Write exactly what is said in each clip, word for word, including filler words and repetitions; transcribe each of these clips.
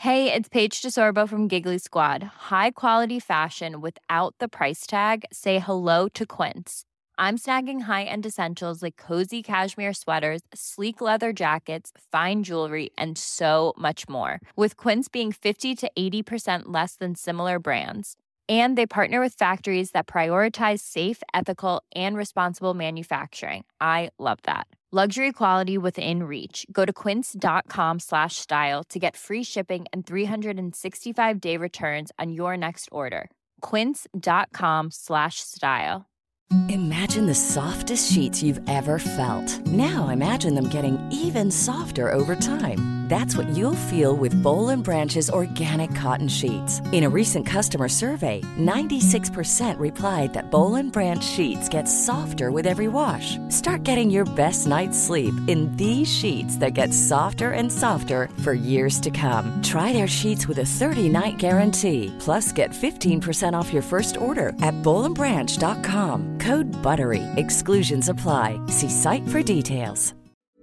Hey, it's Paige DeSorbo from Giggly Squad. High quality fashion without the price tag. Say hello to Quince. I'm snagging high-end essentials like cozy cashmere sweaters, sleek leather jackets, fine jewelry, and so much more. With Quince being fifty to eighty percent less than similar brands. And they partner with factories that prioritize safe, ethical, and responsible manufacturing. I love that. Luxury quality within reach. Go to quince.com slash style to get free shipping and three sixty-five day returns on your next order. Quince.com slash style. Imagine the softest sheets you've ever felt. Now imagine them getting even softer over time. That's what you'll feel with Bowl and Branch's organic cotton sheets. In a recent customer survey, ninety-six percent replied that Bowl and Branch sheets get softer with every wash. Start getting your best night's sleep in these sheets that get softer and softer for years to come. Try their sheets with a thirty-night guarantee. Plus, get fifteen percent off your first order at bowl and branch dot com. Code BUTTERY. Exclusions apply. See site for details.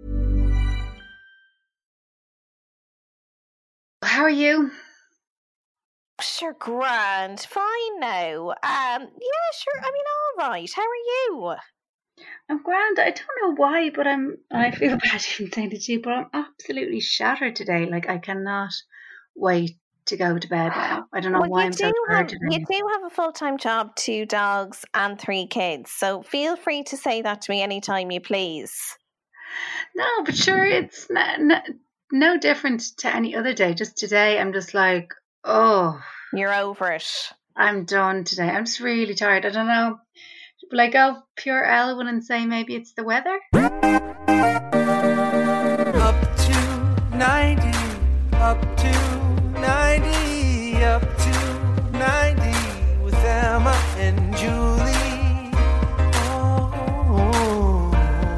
How are you? Sure, grand. Fine now. Um, yeah, sure. I mean, all right. How are you? I'm grand. I don't know why, but I'm. I feel bad even saying it to you, but I'm absolutely shattered today. Like I cannot wait to go to bed now. I don't know Well, why you I'm do so have tired you today. do have a full time job, two dogs, and three kids. So feel free to say that to me anytime you please. No, but sure, it's no, no, no different to any other day. Just today, I'm just like, oh, You're over it. I'm done today. I'm just really tired. I don't know. Will I go pure Elwyn and say maybe it's the weather? Up to ninety, up to ninety, up to ninety with Emma and Julie. Oh,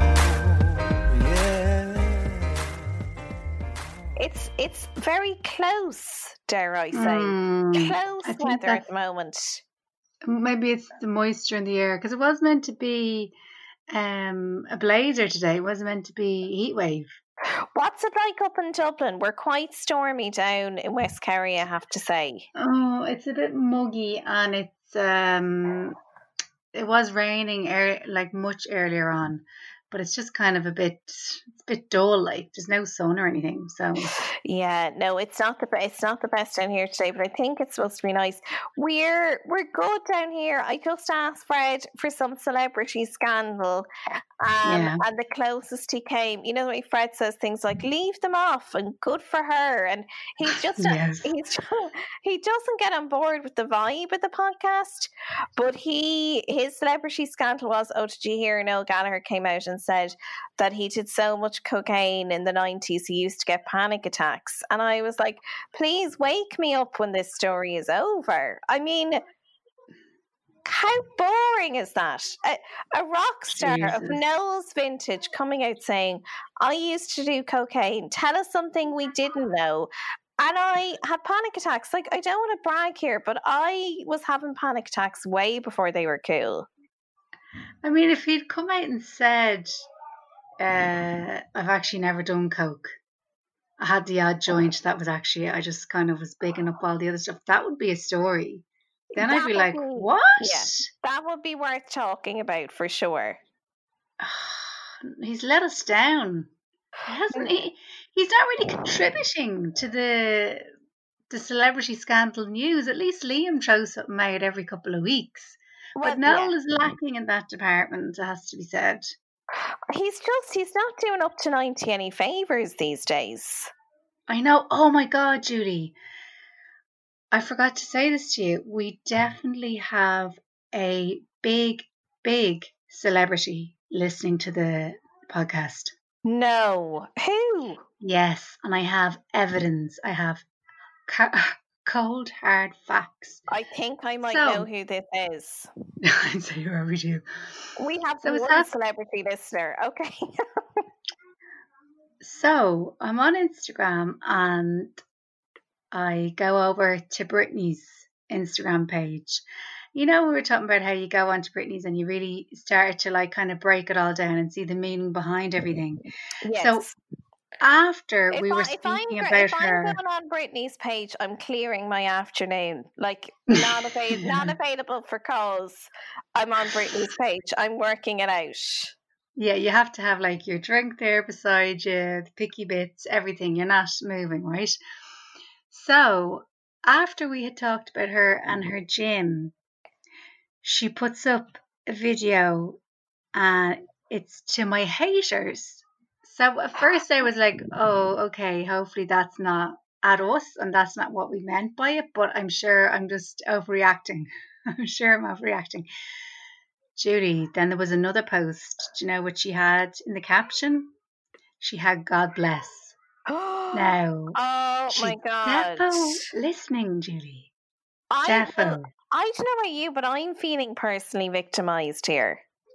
yeah. It's it's very close, dare I say. Mm, close I think weather at that's the moment. maybe it's the moisture in the air because it was meant to be um, a blazer today. It wasn't meant to be heat wave. What's it like up in Dublin? We're quite stormy down in West Kerry, I have to say. Oh, it's a bit muggy and it's um, it was raining ear like much earlier on, but it's just kind of a bit it's a bit dull. Like there's no sun or anything. So Yeah, no, it's not the be- it's not the best down here today, but I think it's supposed to be nice. We're we're good down here. I just asked Fred for some celebrity scandal, um, yeah, and the closest he came, you know, the way Fred says things like "leave them off" and "good for her," and he's just yes, he's he doesn't get on board with the vibe of the podcast. But he his celebrity scandal was, oh, did you hear Noel Gallagher came out and said that he did so much cocaine in the nineties he used to get panic attacks. And I was like, please wake me up when this story is over. I mean, how boring is that? A, a rock star of Jesus. Noel's vintage coming out saying, I used to do cocaine. Tell us something we didn't know. And I had panic attacks. Like, I don't want to brag here, but I was having panic attacks way before they were cool. I mean, if he'd come out and said, uh, "I've actually never done coke. I had the odd joint that was actually I just kind of was bigging up all the other stuff," that would be a story. Then I'd That be would like, be, "What?" yeah, that would be worth talking about for sure. He's let us down. He hasn't he? He's not really contributing to the the celebrity scandal news. At least Liam throws something out every couple of weeks. Well, But yeah, Noel is lacking in that department, it has to be said. he's just, he's not doing up to ninety any favours these days. I know. Oh my God, Judy. I forgot to say this to you. We definitely have a big, big celebrity listening to the podcast. No. Who? Yes, and I have evidence. I have ca- cold, hard facts. I think I might So, know who this is. I'd say you already do. We have So it's one that. celebrity listener. Okay. So I'm on Instagram and I go over to Brittany's Instagram page. You know, we were talking about how you go onto Brittany's and you really start to like kind of break it all down and see the meaning behind everything. So Yes. after If, we were I, if, I'm, speaking gr- about if I'm her, going on Brittany's page, I'm clearing my afternoon. Like, not, avail- not available for calls. I'm on Brittany's page. I'm working it out. yeah, you have to have like your drink there beside you, the picky bits, everything. You're not moving, right? So after we had talked about her and her gym, she puts up a video and it's to my haters. So at first I was like, oh, okay, hopefully that's not at us and that's not what we meant by it, but I'm sure I'm just overreacting. I'm sure I'm overreacting. Judy, then there was another post. Do you know what she had in the caption? She had God bless. Now, Oh she's my God. defo listening, Judy. I, Defo. well, I don't know about you, but I'm feeling personally victimized here.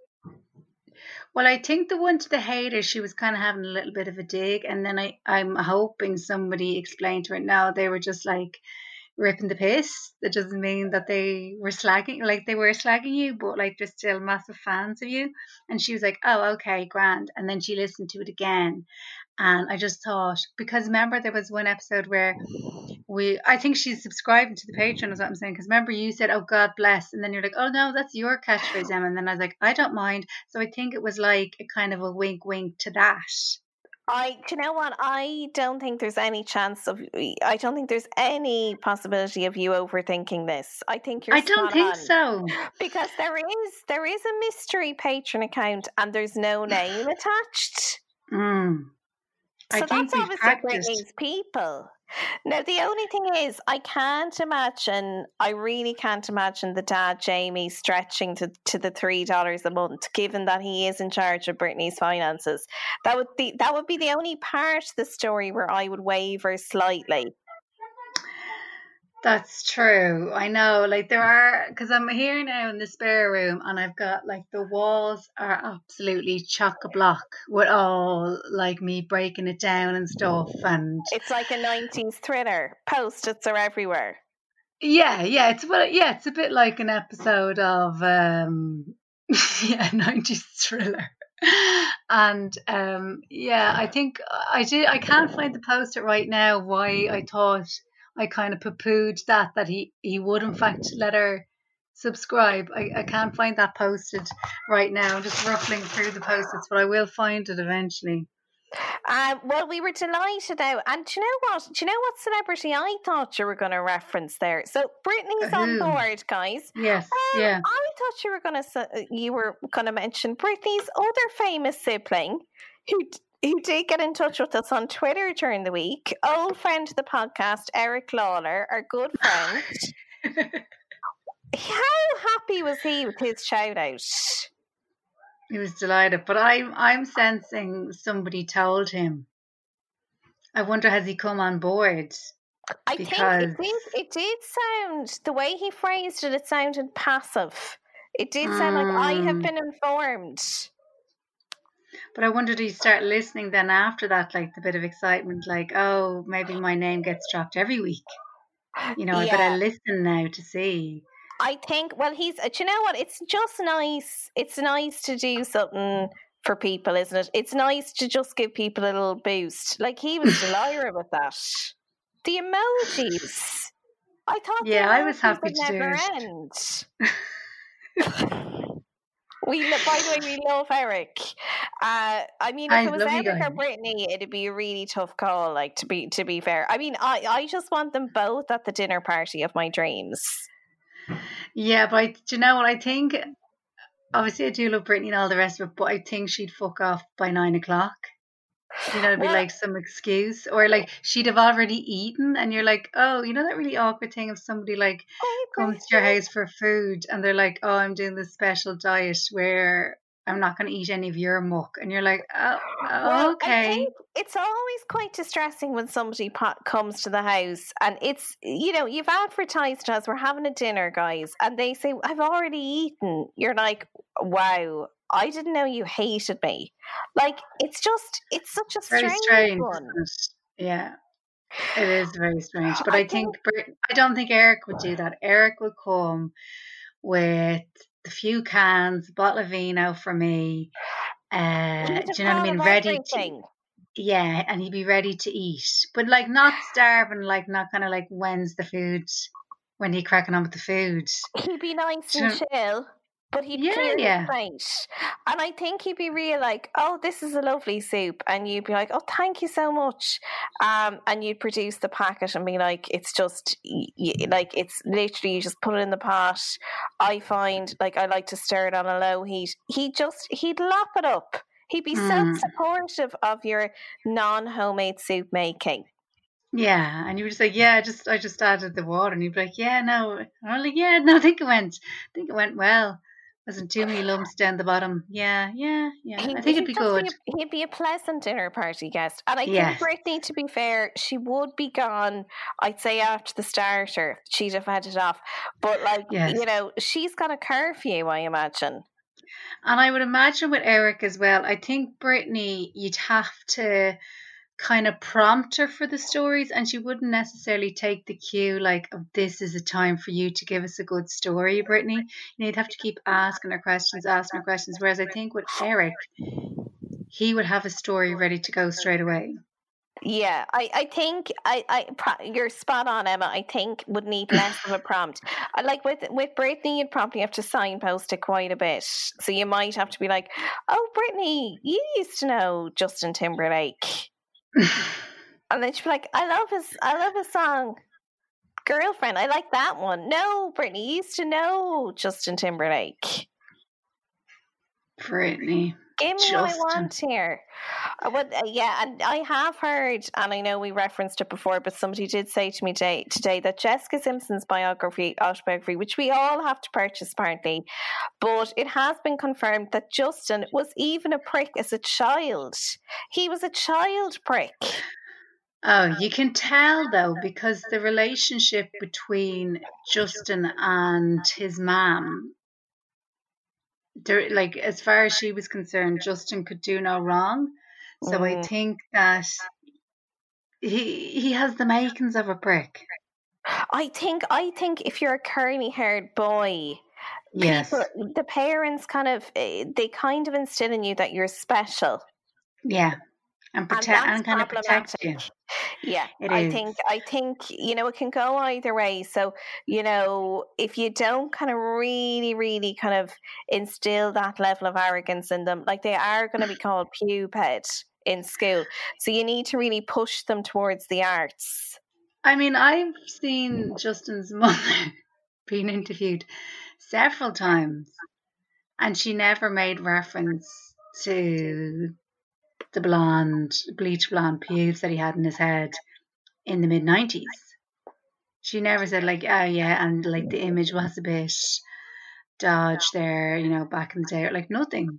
Well, I think the one to the haters, she was kind of having a little bit of a dig, and then I, I'm hoping somebody explained to her, no, they were just like ripping the piss. That doesn't mean that they were slagging, like they were slagging you, but like they're still massive fans of you. And she was like, oh, okay, grand. And then she listened to it again. And I just thought, because remember there was one episode where we, I think she's subscribing to the Patreon is what I'm saying. Because remember you said, oh, God bless. And then you're like, oh, no, that's your catchphrase, Emma. And then I was like, I don't mind. So I think it was like a kind of a wink, wink to that. I, do you know what? I don't think there's any chance of, I don't think there's any possibility of you overthinking this. I think you're I don't spot think on. so. Because there is, there is a mystery Patreon account and there's no name attached. Mm. So I that's think we've obviously practiced. Britney's people. Now, the only thing is, I can't imagine, I really can't imagine the dad, Jamie, stretching to, to the three dollars a month, given that he is in charge of Britney's finances. That would be, that would be the only part of the story where I would waver slightly. That's true. I know. Like there are, because I'm here now in the spare room and I've got like the walls are absolutely chock-a-block with all like me breaking it down and stuff. And It's like a nineties thriller. Post-its are everywhere. yeah, yeah, it's well, yeah, it's a bit like an episode of um, yeah, nineties thriller. And um, yeah, I think I did. I can't find the poster right now. Why I thought I kind of poo-pooed that that he he would in fact let her subscribe. I, I can't find that posted right now. I'm just ruffling through the post-its, but I will find it eventually. Um, well, we were delighted out. And do you know what? Do you know what celebrity I thought you were going to reference there? So Britney's on Who? board, guys. Yes, Um, yeah. I thought you were going to you were going to mention Britney's other famous sibling, who who did get in touch with us on Twitter during the week. Old friend of the podcast, Eric Lawler, our good friend. How happy was he with his shout out? He was delighted, but I'm I'm sensing somebody told him. I wonder has he come on board? I Because think it did. It did sound the way he phrased it. It sounded passive. It did sound like I have Mm. been informed. But I wonder, did he start listening then after that, like the bit of excitement, like, oh, maybe my name gets dropped every week. You know, I better Yeah. listen now to see. I think. Well, he's. Do you know what? It's just nice. It's nice to do something for people, isn't it? It's nice to just give people a little boost. Like he was delighted with that. The emojis. I thought Yeah, the I was emojis happy would to do never it. end. We, lo- by the way, we love Eric. Uh, I mean, if He's it was a lovely Eric guy. or Brittany, it'd be a really tough call. Like to be to be fair, I mean, I, I just want them both at the dinner party of my dreams. Yeah, but I, do you know what I think? Obviously, I do love Brittany and all the rest of it, but I think she'd fuck off by nine o'clock. You know, it'd be Well, like some excuse, or like she'd have already eaten, and you're like, oh, you know that really awkward thing of somebody like I comes to your house for food, and they're like, oh, I'm doing this special diet where I'm not going to eat any of your muck, and you're like, oh, Well, I okay. think it's always quite distressing when somebody po- comes to the house and it's, you know, you've advertised as we're having a dinner, guys, and they say, I've already eaten. You're like, wow, I didn't know you hated me. Like, it's just, it's such a Very strange, strange, one. isn't it? Yeah, it is very strange. But I I think, think Brit- I don't think Eric would do that. Eric would come with the few cans, a bottle of vino for me. Uh, he'd do have you know what I thought mean? of Ready to everything. yeah, and he'd be ready to eat, but like not starving, like not kind of like when's the food, when he cracking on with the food. He'd be nice Do and you know- chill, but he'd Yeah, clear his yeah. plate. And I think he'd be real like, oh, this is a lovely soup. And you'd be like, oh, thank you so much. Um, and you'd produce the packet and be like, it's just, y- y- like, it's literally, you just put it in the pot. I find, like, I like to stir it on a low heat. He just, he'd lap it up. He'd be Mm. so supportive of your non-homemade soup making. Yeah, and you were just like, yeah, I just I just added the water, and you'd be like, yeah, no, and I'm like, yeah, no, I think it went, I think it went well. Wasn't too many lumps down the bottom. Yeah, yeah, yeah. He, I think it'd he'd be just good. Be a, he'd be a pleasant dinner party guest. And I Yes. think Brittany, to be fair, she would be gone, I'd say, after the starter. She'd have had it off. But, like, Yes. you know, she's got a curfew, I imagine. And I would imagine with Eric as well, I think Brittany, you'd have to kind of prompt her for the stories, and she wouldn't necessarily take the cue like, oh, this is a time for you to give us a good story, Brittany. You know, you'd have to keep asking her questions, asking her questions. Whereas I think with Eric, he would have a story ready to go straight away. Yeah, I, I think I, I pro- you're spot on, Emma. I think would need less of a prompt. I like with with Brittany, you'd probably have to signpost it quite a bit. So you might have to be like, "Oh, Brittany, you used to know Justin Timberlake," and then she'd be like, "I love his, I love his song, Girlfriend. I like that one." No, Brittany, you used to know Justin Timberlake. Brittany. Give me what I Justin. want here. Uh, What, uh, yeah, and I have heard, and I know we referenced it before, but somebody did say to me today, today that Jessica Simpson's biography, autobiography, which we all have to purchase apparently, but it has been confirmed that Justin was even a prick as a child. He was a child prick. Oh, you can tell though, because the relationship between Justin and his mom, there, like as far as she was concerned, Justin could do no wrong. So I Mm. think that he he has the makings of a prick. I think, I think if you're a curly-haired boy, Yes. people, the parents kind of, eh, they kind of instill in you that you're special. Yeah. And And protect that's and, kind of protect you. problematic. Yeah, It I is. think I think you know it can go either way. So you know if you don't kind of really, really kind of instill that level of arrogance in them, like they are going to be called pupid in school. So you need to really push them towards the arts. I mean, I've seen Justin's mother being interviewed several times, and she never made reference to the blonde, bleach blonde pubes that he had in his head in the mid nineties. She never said like, oh yeah, and like the image was a bit dodged there, you know, back in the day, or like nothing.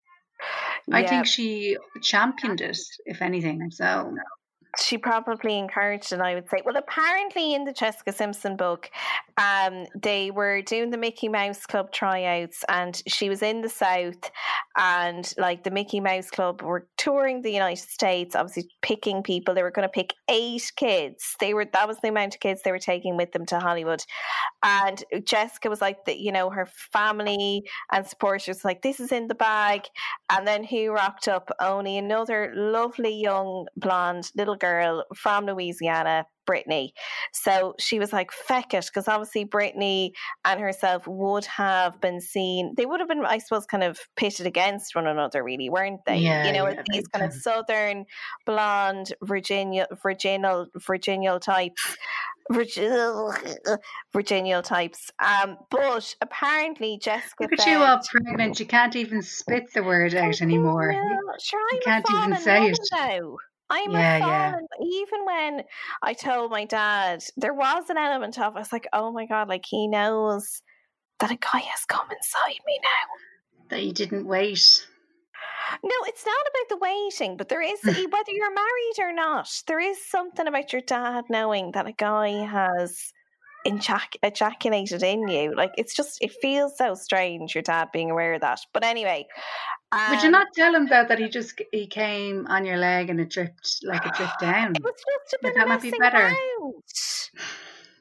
I Yeah. think she championed it, if anything. So She probably encouraged it, I would say. Well, apparently in the Jessica Simpson book, um, they were doing the Mickey Mouse Club tryouts, and she was in the South, and like the Mickey Mouse Club were touring the United States, obviously picking people. They were going to pick eight kids. They were that was the amount of kids they were taking with them to Hollywood. And Jessica was like, that, you know, her family and supporters like, this is in the bag. And then who rocked up? Only another lovely young blonde little girl from Louisiana, Brittany. So she was like, feck it, because obviously Brittany and herself would have been seen, they would have been, I suppose, kind of pitted against one another, really, weren't they? Yeah, you know, yeah, as these big kind of time. southern, blonde, Virginia, virginal, virginal types. Virginal, virginal types. Um, but apparently Jessica look at said, you all pregnant. You can't even spit the word out anymore. No, You- sure, you I'm can't a even fallen say woman it. now. I'm Yeah, a yeah. fallen. Even when I told my dad, there was an element of I was like, oh my god, like he knows that a guy has come inside me now. That you didn't wait. No, it's not about the waiting, but there is, whether you're married or not, there is something about your dad knowing that a guy has ejac- ejaculated in you. Like, it's just, it feels so strange, your dad being aware of that. But anyway. Would you um, not tell him though that he just he came on your leg and it dripped like it dripped down? It was just a Would bit that of not be messing better? around.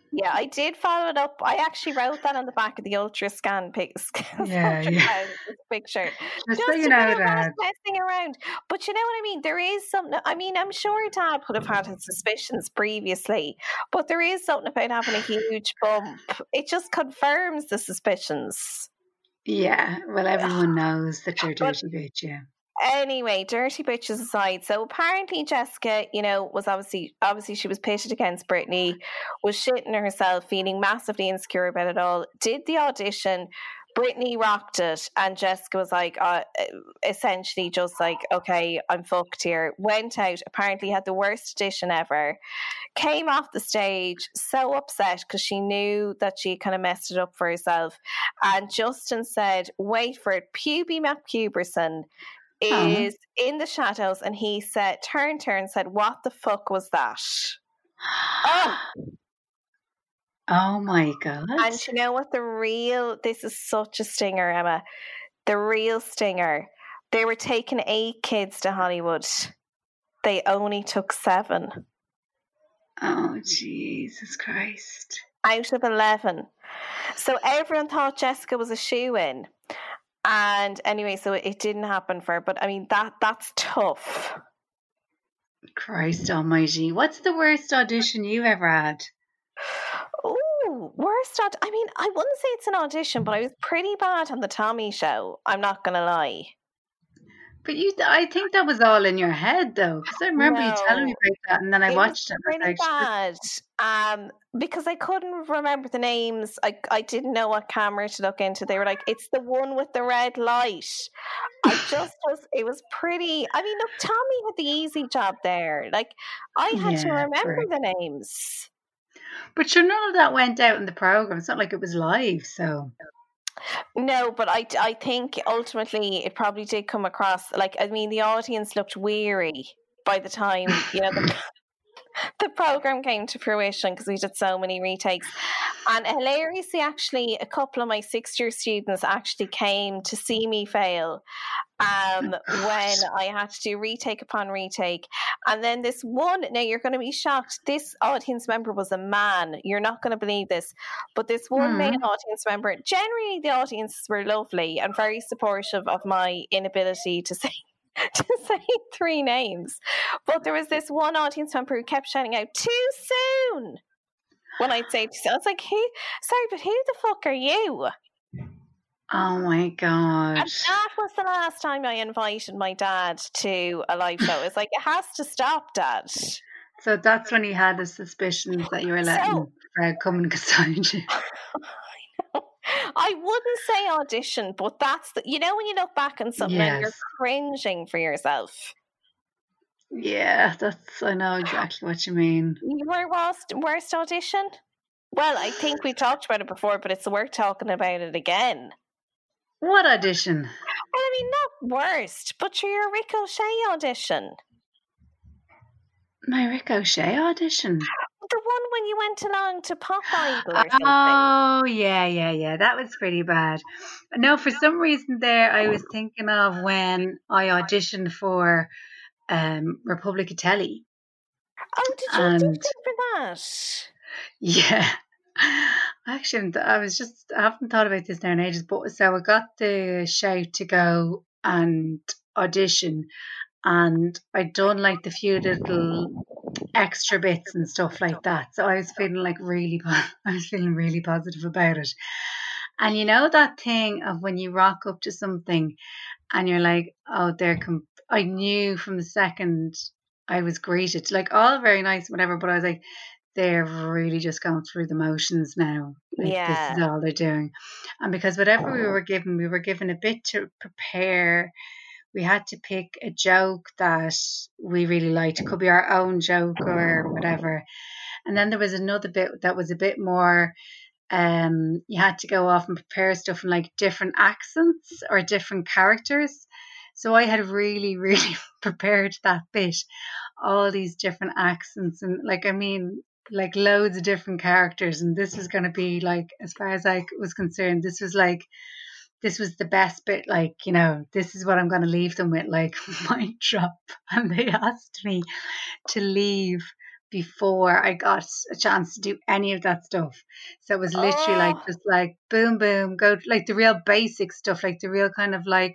Yeah, I did follow it up. I actually wrote that on the back of the ultra scan pic- Yeah, yeah. picture. Just Just so a you bit know of rat that. messing around. But you know what I mean? There is something. I mean, I'm sure Dad would have had his suspicions previously, but there is something about having a huge bump. It just confirms the suspicions. Yeah, well, everyone knows that you're a But dirty bitch, yeah. anyway, dirty bitches aside, so apparently Jessica, you know, was obviously obviously she was pitted against Brittany, was shitting herself, feeling massively insecure about it all. Did the audition, Brittany rocked it, and Jessica was like, uh, essentially just like, okay, I'm fucked here. Went out, apparently had the worst audition ever. Came off the stage so upset because she knew that she kind of messed it up for herself. And Justin said, wait for it, Puby McPuberson Oh, is in the shadows, and he said, turned to her and said, what the fuck was that? Oh, oh my God. and you know what the real, this is such a stinger, Emma. The real stinger, they were taking eight kids to Hollywood. They only took seven Oh, Jesus Christ. out of eleven. So everyone thought Jessica was a shoo-in. And anyway, so it didn't happen for her. But I mean, that that's tough. Christ almighty. What's the worst audition you ever had? Oh, worst aud- I mean, I wouldn't say it's an audition, but I was pretty bad on the Tommy show. I'm not going to lie. But you, I think that was all in your head, though, because I remember you telling me No, about that, and then I it was watched it, and I pretty was like, bad. Um, because I couldn't remember the names. I I didn't know what camera to look into. They were like, it's the one with the red light. I just was. It was pretty. I mean, look, Tommy had the easy job there. Like, I had to yeah, remember correct. the names. But sure, none of that went out in the program. It's not like it was live, so. No, but I, I think ultimately it probably did come across, like, I mean, the audience looked weary by the time, you know, the, the program came to fruition because we did so many retakes. And hilariously, actually, a couple of my sixth year students actually came to see me fail um, when I had to do retake upon retake. And then this one, now you're going to be shocked, this audience member was a man. You're not going to believe this. But this one Hmm. male audience member, generally the audiences were lovely and very supportive of my inability to say to say three names. But there was this one audience member who kept shouting out, too soon! When I'd say too soon. I was like, who? Sorry, but who the fuck are you? Oh my God. And that was the last time I invited my dad to a live show. It's like, it has to stop, Dad. So that's when he had the suspicions that you were letting So- Fred come and beside you. I wouldn't say audition, but that's the, you know, when you look back on something and you're Yes. cringing for yourself. Yeah, that's, I know exactly what you mean. Your worst, worst audition? Well, I think we talked about it before, but it's worth talking about it again. What audition? Well, I mean, not worst, but your Ricochet audition. My Ricochet audition. The one when you went along to Pop Idol or something. Oh, yeah, yeah, yeah. That was pretty bad. No, for some reason there, I was thinking of when I auditioned for um, Republic of Telly. Oh, did you And audition for that? yeah, actually, I was just, I haven't thought about this now in ages, but so I got the shout to go and audition, and I'd done like the few little extra bits and stuff like that. So I was feeling like really, po- I was feeling really positive about it. And you know that thing of when you rock up to something and you're like, oh, they're, com-. I knew from the second I was greeted, like all very nice, whatever, but I was like, they're really just going through the motions now. Like this is Yeah. all they're doing. And because whatever we were given, we were given a bit to prepare. We had to pick a joke that we really liked. It could be our own joke or whatever. And then there was another bit that was a bit more, um, you had to go off and prepare stuff in like different accents or different characters. So I had really, really prepared that bit, all these different accents, and like, I mean, like loads of different characters. And this was going to be like, as far as I was concerned, this was like, this was the best bit, like, you know, this is what I'm going to leave them with, like, mic drop. And they asked me to leave before I got a chance to do any of that stuff. So it was literally like Oh, just like boom, boom, go like the real basic stuff, like the real kind of like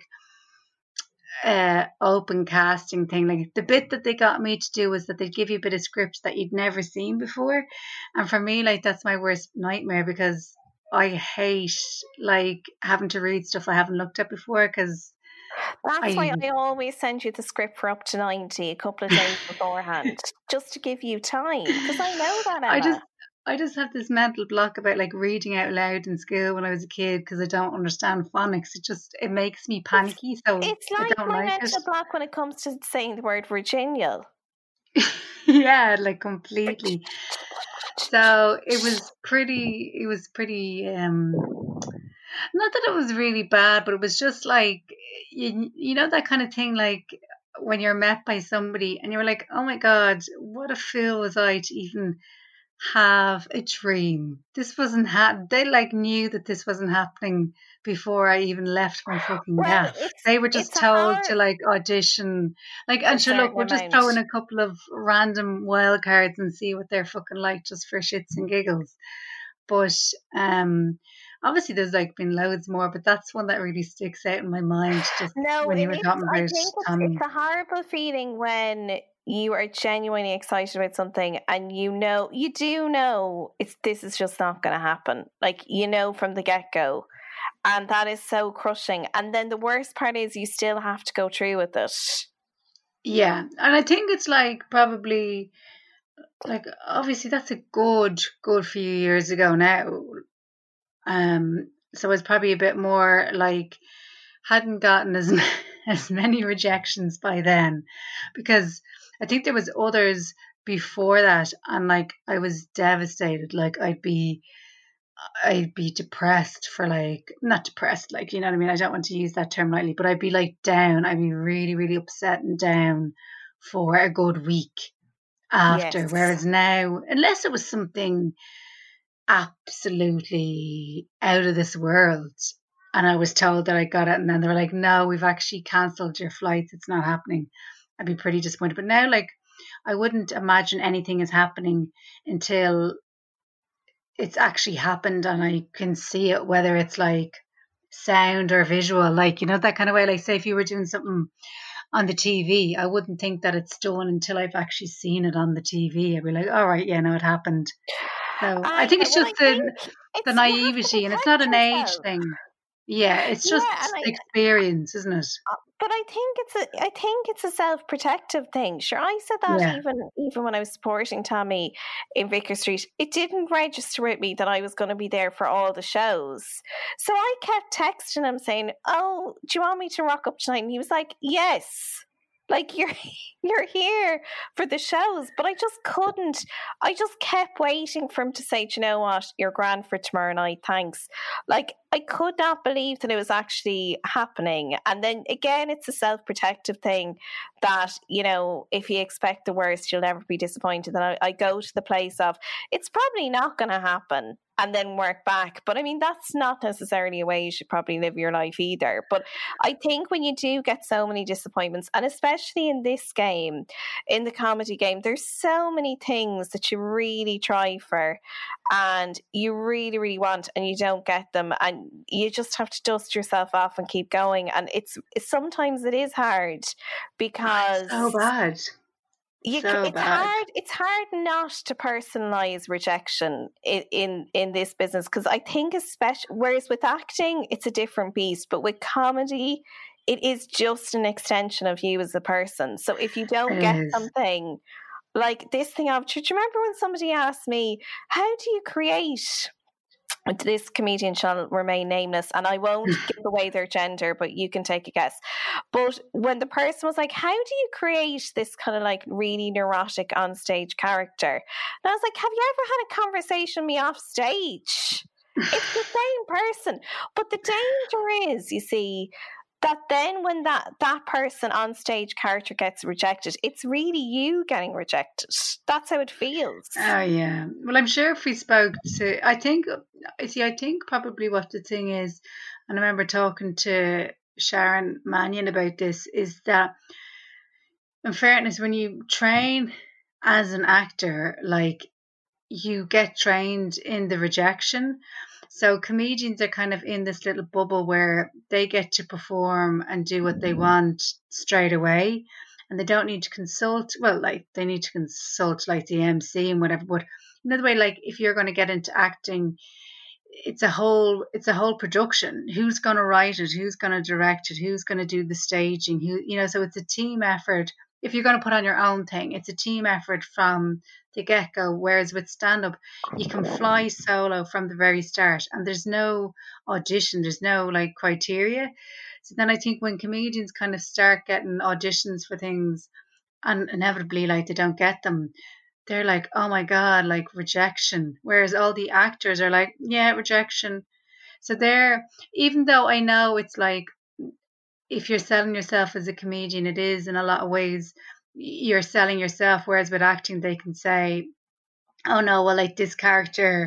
uh open casting thing. Like the bit that they got me to do was that they'd give you a bit of script that you'd never seen before. And for me, like that's my worst nightmare because I hate like having to read stuff I haven't looked at before because that's why I I always send you the script for up to ninety a couple of days beforehand, just to give you time. Because I know that, I just Emma. I just have this mental block about like reading out loud in school when I was a kid because I don't understand phonics. It just it makes me It's, panicky, so it's I like don't my like it. mental block when it comes to saying the word Virginia. Yeah, like completely. So it was pretty. It was pretty. Um, not that it was really bad, but it was just like you, you know that kind of thing. Like when you're met by somebody and you're like, "Oh my God, what a fool was I to even have a dream. This wasn't ha- they like knew that this wasn't happening before I even left my fucking Well, gaff. it's They were it's just a told hard to like audition, like for a and sure, look, certain we'll just throw in amount. a couple of random wild cards and see what they're fucking like, just for shits and giggles. But um, obviously there's like been loads more, but that's one that really sticks out in my mind. Just No, when it you were is. talking I about think it's it's Tommy. a horrible feeling when you are genuinely excited about something and you know you do know it's this is just not going to happen. Like you know from the get go, and that is so crushing. And then the worst part is you still have to go through with it. Yeah, and I think it's like probably like obviously that's a good good few years ago now. Um, so it's probably a bit more like hadn't gotten as as many rejections by then, because I think there was others before that, and like I was devastated. Like I'd be I'd be depressed for like not depressed, like you know what I mean. I don't want to use that term lightly, but I'd be like down. I'd be really really upset and down for a good week after. Yes. Whereas now, unless it was something absolutely out of this world, and I was told that I got it, and then they were like, "No, we've actually cancelled your flights. It's not happening." I'd be pretty disappointed. But now, like, I wouldn't imagine anything is happening until it's actually happened and I can see it, whether it's like sound or visual, like you know that kind of way. Like, say if you were doing something on the T V, I wouldn't think that it's done until I've actually seen it on the T V. I'd be like, all right, yeah, no, it happened. So I I think know. it's Well, I just the think the it's you have to naivety, and it's not protect an age yourself. thing. Yeah, it's just Yeah, and I experience, isn't it? but I think it's a I think it's a self protective thing. Sure, I said that Yeah. even even when I was supporting Tommy in Vicar Street, it didn't register with me that I was going to be there for all the shows. So I kept texting him saying, "Oh, do you want me to rock up tonight?" And he was like, "Yes." Like you're you're here for the shows, but I just couldn't. I just kept waiting for him to say, "Do you know what? You're grand for tomorrow night. Thanks." Like I could not believe that it was actually happening. And then again, it's a self-protective thing that, you know, if you expect the worst, you'll never be disappointed. And I, I go to the place of it's probably not going to happen and then work back. But I mean, that's not necessarily a way you should probably live your life either. But I think when you do get so many disappointments, and especially in this game, in the comedy game, there's so many things that you really try for and you really, really want and you don't get them. And you just have to dust yourself off and keep going. And it's, it's sometimes it is hard because So bad. you, So it's bad. hard it's hard not to personalize rejection in in, in this business, because I think especially whereas with acting it's a different beast, but with comedy it is just an extension of you as a person. So if you don't It get is. something like this thing of, do you remember when somebody asked me, how do you create, this comedian shall remain nameless and I won't give away their gender, but you can take a guess. But when the person was like, how do you create this kind of like really neurotic on stage character? And I was like, have you ever had a conversation with me off stage? It's the same person. But the danger is, you see, that then when that, that person on stage character gets rejected, it's really you getting rejected. That's how it feels. Oh yeah. Well, I'm sure if we spoke to, I think, I see, I think probably what the thing is, and I remember talking to Sharon Mannion about this, is that in fairness, when you train as an actor, like you get trained in the rejection. So comedians are kind of in this little bubble where they get to perform and do what they want straight away. And they don't need to consult. Well, like they need to consult like the M C and whatever. But another way, like if you're going to get into acting, it's a whole it's a whole production. Who's going to write it? Who's going to direct it? Who's going to do the staging? Who you know? So it's a team effort. If you're going to put on your own thing, it's a team effort from the get-go. Whereas with stand-up, you can fly solo from the very start, and there's no audition, there's no like criteria. So then I think when comedians kind of start getting auditions for things, and inevitably like they don't get them, they're like, oh my god, like rejection. Whereas all the actors are like, yeah, rejection. So they're, even though I know it's like, if you're selling yourself as a comedian, it is in a lot of ways you're selling yourself. Whereas with acting, they can say, oh no, well, like this character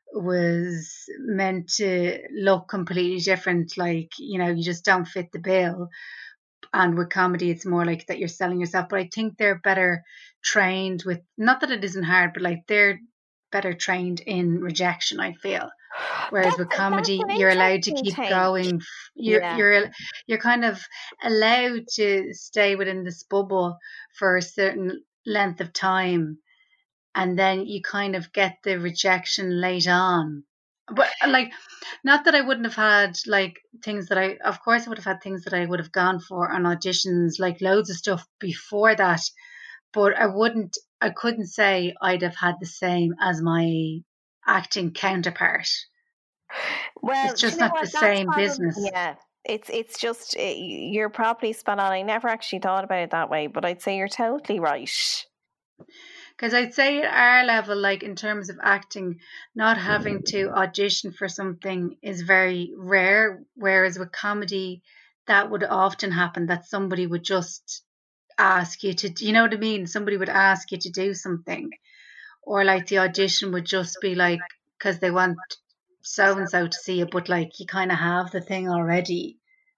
was meant to look completely different. Like, you know, you just don't fit the bill. And with comedy, it's more like that you're selling yourself. But I think they're better trained with, not that it isn't hard, but like they're better trained in rejection, I feel. Whereas That's, with comedy, that's you're allowed to keep take. going. You're yeah. you're you're kind of allowed to stay within this bubble for a certain length of time, and then you kind of get the rejection late on. But like, not that I wouldn't have had like things that I, of course, I would have had things that I would have gone for on auditions, like loads of stuff before that. But I wouldn't, I couldn't say I'd have had the same as my acting counterpart. Well, it's just you know not what? the That's same probably, business. Yeah, it's it's just it, you're probably spot on. I never actually thought about it that way, but I'd say you're totally right. Because I'd say at our level, like in terms of acting, not having to audition for something is very rare. Whereas with comedy, that would often happen, that somebody would just ask you to, you know what I mean? Somebody would ask you to do something. Or like the audition would just be like, because they want so and so to see it, but like you kind of have the thing already.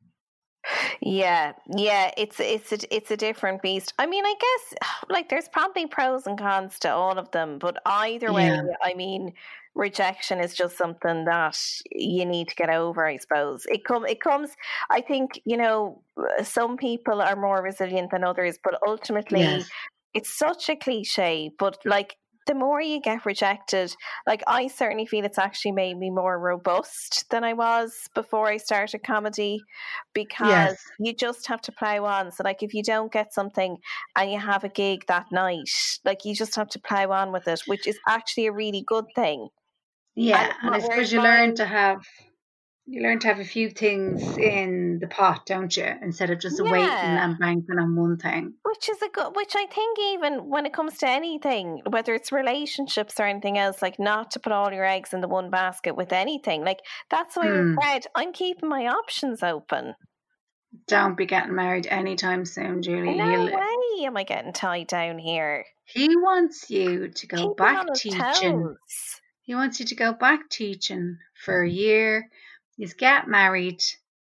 Yeah, yeah, it's it's a, it's a different beast. I mean, I guess like there's probably pros and cons to all of them, but either way, Yeah. I mean, rejection is just something that you need to get over, I suppose. It come it comes. I think, you know, some people are more resilient than others, but ultimately, Yes. it's such a cliche. But like, the more you get rejected, like I certainly feel it's actually made me more robust than I was before I started comedy, because Yes. you just have to plow on. So like if you don't get something and you have a gig that night, like you just have to plow on with it, which is actually a really good thing. Yeah, And and I whereas suppose you mine- learn to have you learn to have a few things in the pot, don't you? Instead of just waiting Yeah. and banking on one thing. Which is a good, which I think even when it comes to anything, whether it's relationships or anything else, like not to put all your eggs in the one basket with anything. Like that's why Hmm. I said I'm keeping my options open. Don't be getting married anytime soon, Julie. No He'll, way am I getting tied down here. he wants you to go Keep him back on his teaching. toes. He wants you to go back teaching for a year. You get married.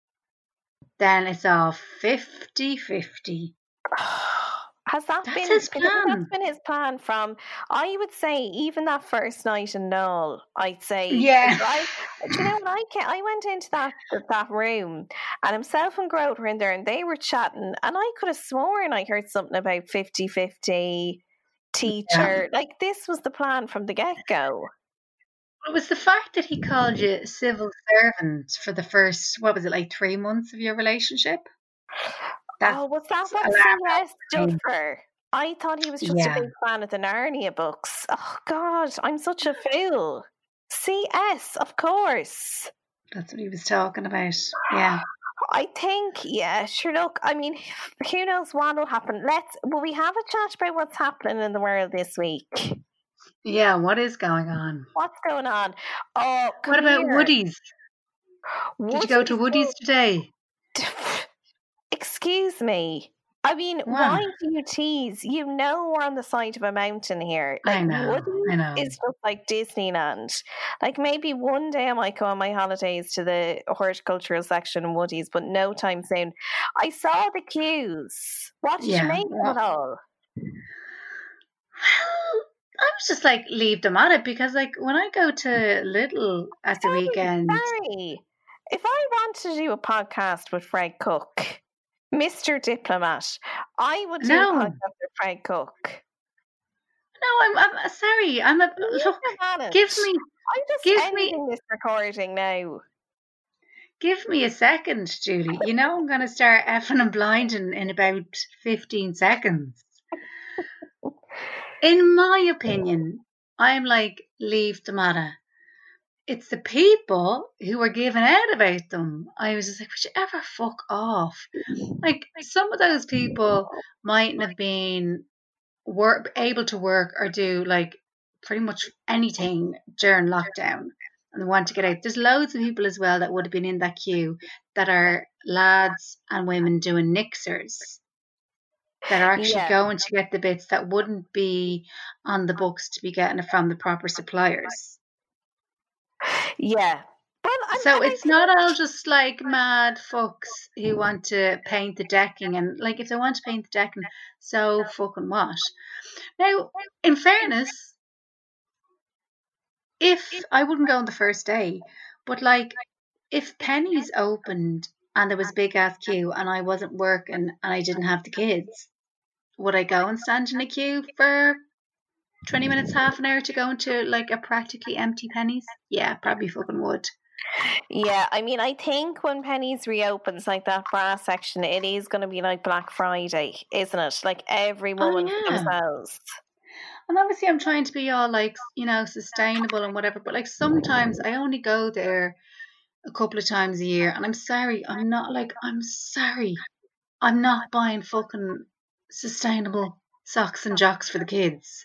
Then it's all fifty-fifty. Has that That's been his I think plan. that's been his plan from, I would say, even that first night in Knoll, I'd say. Yeah. I, do you know what? I, can, I went into that that room and himself and Grote were in there and they were chatting, and I could have sworn I heard something about fifty-fifty teacher. Like this was the plan from the get-go. It was the fact that he called you civil servant for the first, what was it, like three months of your relationship? That's Oh, was that what alarm C S stood bells. for? I thought he was just Yeah. a big fan of the Narnia books. Oh, God, I'm such a fool. C S, of course. That's what he was talking about. Yeah. I think, yeah, sure, look, I mean, who knows what will happen. Let's, will we have a chat about what's happening in the world this week? Yeah, what is going on? What's going on? Oh, come What about here. Woody's? Did you go to Woody's today? Excuse me. I mean, What? why do you tease? You know we're on the side of a mountain here. I Like, know, Woody's I know. is just like Disneyland. Like, maybe one day I might go on my holidays to the horticultural section in Woody's, but no time soon. I saw the queues. What did Yeah, you make of what- it all? Well, I was just like, leave them at it because, like, when I go to Lidl at the Sorry, weekend, sorry. If I want to do a podcast with Fred Cook, Mister Diplomat, I would do no, a podcast with Fred Cook. no, I'm, I'm sorry. I'm a Leave look. them at it. Give me, I'm just give me, ending this recording now. give me a second, Julie. You know I'm gonna start effing and blinding in about fifteen seconds. In my opinion, I'm like, leave them at it. It's the people who were giving out about them. I was just like, would you ever fuck off? Like, some of those people mightn't have been work able to work or do like pretty much anything during lockdown, and they want to get out. There's loads of people as well that would have been in that queue that are lads and women doing nixers that are actually Yeah. going to get the bits that wouldn't be on the books to be getting it from the proper suppliers. Yeah. Well, I'm, So and I it's not all just like mad fucks who want to paint the decking, and like if they want to paint the decking, so fucking what? Now, in fairness, if I wouldn't go on the first day, but like if Penny's opened and there was a big ass queue and I wasn't working and I didn't have the kids, would I go and stand in a queue for twenty minutes, half an hour to go into like a practically empty Penny's? Yeah, probably fucking would. Yeah, I mean, I think when Penny's reopens, like that bra section, it is going to be like Black Friday, isn't it? Like every Oh, woman for yeah. themselves. And obviously I'm trying to be all like, you know, sustainable and whatever, but like sometimes I only go there a couple of times a year, and I'm sorry, I'm not like, I'm sorry, I'm not buying fucking sustainable socks and jocks for the kids.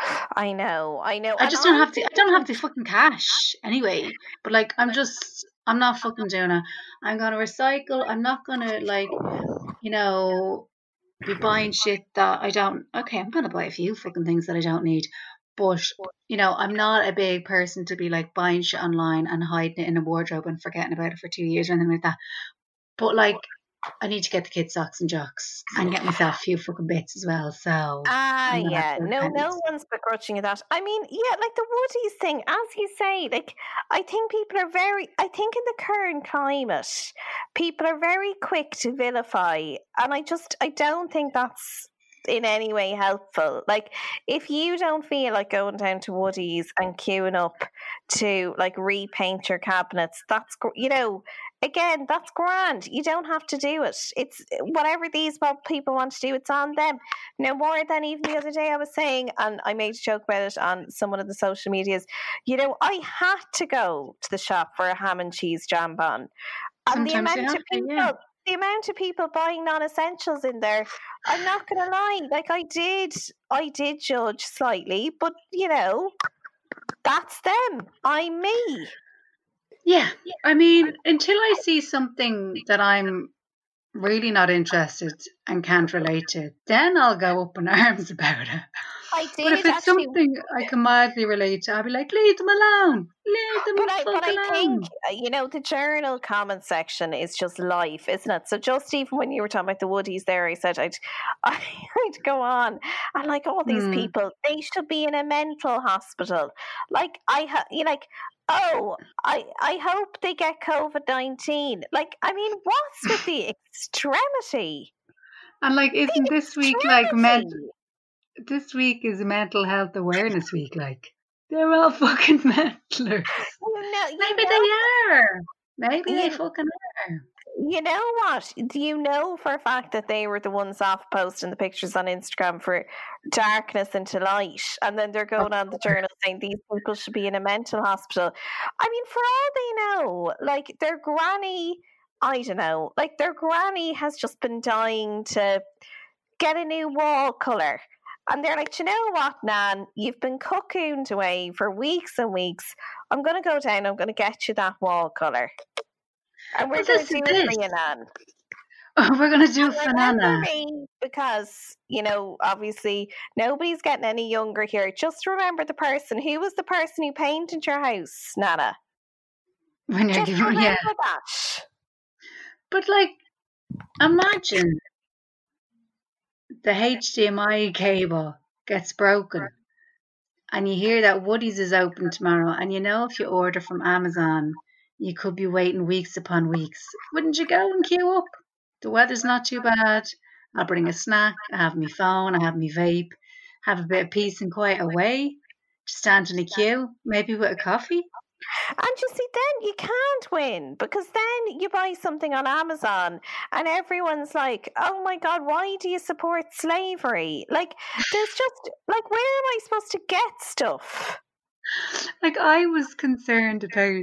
I know, I know. I and just don't I have the I don't have the fucking cash anyway. But like I'm just I'm not fucking doing it. I'm gonna recycle. I'm not gonna like, you know, be buying shit that I don't. Okay, I'm gonna buy a few fucking things that I don't need, but you know, I'm not a big person to be like buying shit online and hiding it in a wardrobe and forgetting about it for two years or anything like that. But like, I need to get the kids socks and jocks and get myself a few fucking bits as well. So Ah, I'm gonna have yeah. to No, repent. no one's begrudging you that. I mean, yeah, like the Woodies thing, as you say, like, I think people are very, I think in the current climate, people are very quick to vilify. And I just, I don't think that's in any way helpful. Like, if you don't feel like going down to Woodies and queuing up to, like, repaint your cabinets, that's, gr- you know, again, that's grand. You don't have to do it. It's whatever these mo- people want to do, it's on them. No more than even the other day I was saying, and I made a joke about it on someone of the social medias, you know, I had to go to the shop for a ham and cheese jambon. And the Sometimes you amount have of to, people, yeah. the amount of people buying non-essentials in there, I'm not going to lie, like I did, I did judge slightly, but you know, that's them. I'm me. Yeah, I mean, until I see something that I'm really not interested and can't relate to, then I'll go up in arms about it. I But did if it's actually. something I can mildly relate to, I'll be like, leave them alone. Leave them But the I, fuck but I alone. think, uh, you know, the journal comment section is just life, isn't it? So just even when you were talking about the Woodies there, I said I'd, I'd go on. And like all these Hmm. people, they should be in a mental hospital. Like, I, ha- you like, oh, I, I hope they get COVID nineteen. Like, I mean, what's with the extremity? And like, isn't this week like meant? This week is Mental Health Awareness Week. Like, they're all fucking mentalers. You know, you Maybe know, they are. Maybe they You- fucking are. You know what? Do you know for a fact that they were the ones off posting the pictures on Instagram for darkness into light? And then they're going on the journal saying these people should be in a mental hospital. I mean, for all they know, like their granny, I don't know, like their granny has just been dying to get a new wall colour. And they're like, "Do you know what, Nan? You've been cocooned away for weeks and weeks. I'm going to go down, I'm going to get you that wall colour. And we're Well, going this to is do it it. for you, Nan." Oh, we're gonna do And remember Fanana. me, because, you know, obviously nobody's getting any younger here. Just remember the person. Who was the person who painted your house, Nana? When you're Just giving, remember yeah. that. But like, imagine the H D M I cable gets broken and you hear that Woody's is open tomorrow, and you know if you order from Amazon, you could be waiting weeks upon weeks. Wouldn't you go and queue up? The weather's not too bad. I'll bring a snack. I have my phone. I have my vape. Have a bit of peace and quiet away. Just stand in a queue, maybe with a coffee. And you see, then you can't win because then you buy something on Amazon and everyone's like, oh my God, why do you support slavery? Like, there's just, like, where am I supposed to get stuff? Like, I was concerned about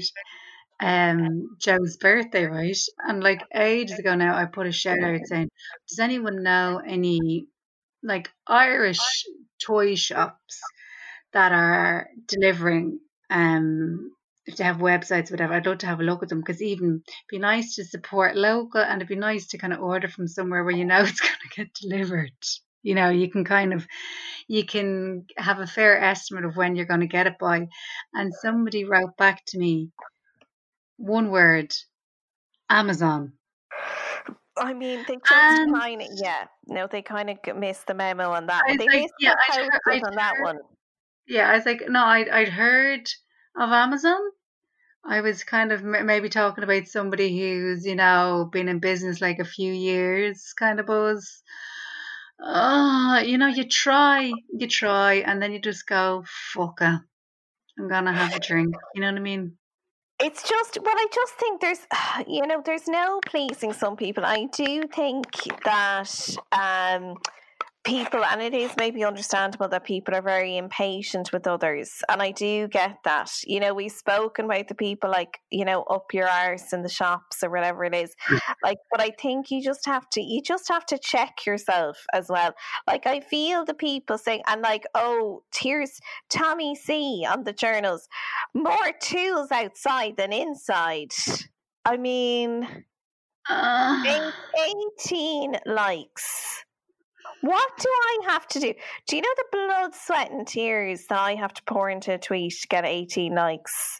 um Joe's birthday, right? And like ages ago now, I put a shout out saying, does anyone know any like Irish toy shops that are delivering um if they have websites, whatever? I'd love to have a look at them because even it'd be nice to support local, and it'd be nice to kind of order from somewhere where you know it's going to get delivered. You know, you can kind of you can have a fair estimate of when you're going to get it by. And somebody wrote back to me, one word, Amazon. I mean, they just And kind of, yeah, no, they kind of missed the memo on that I one. was They like, missed yeah, the I'd, heard- post I'd on that heard- one. Yeah, I was like, no, I'd, I'd heard of Amazon. I was kind of m- maybe talking about somebody who's, you know, been in business like a few years, kind of buzz. Oh, you know, you try, you try, and then you just go, fuck it, I'm gonna have a drink. You know what I mean? It's just, well, I just think there's, you know, there's no pleasing some people. I do think that um, people, and it is maybe understandable that people are very impatient with others. And I do get that. You know, we've spoken about the people like, you know, up your arse in the shops or whatever it is. Like, but I think you just have to, you just have to check yourself as well. Like, I feel the people saying, and like, oh, here's Tommy C on the journals, more tools outside than inside. I mean, Uh, eighteen likes. What do I have to do? Do you know the blood, sweat, and tears that I have to pour into a tweet to get eighteen likes?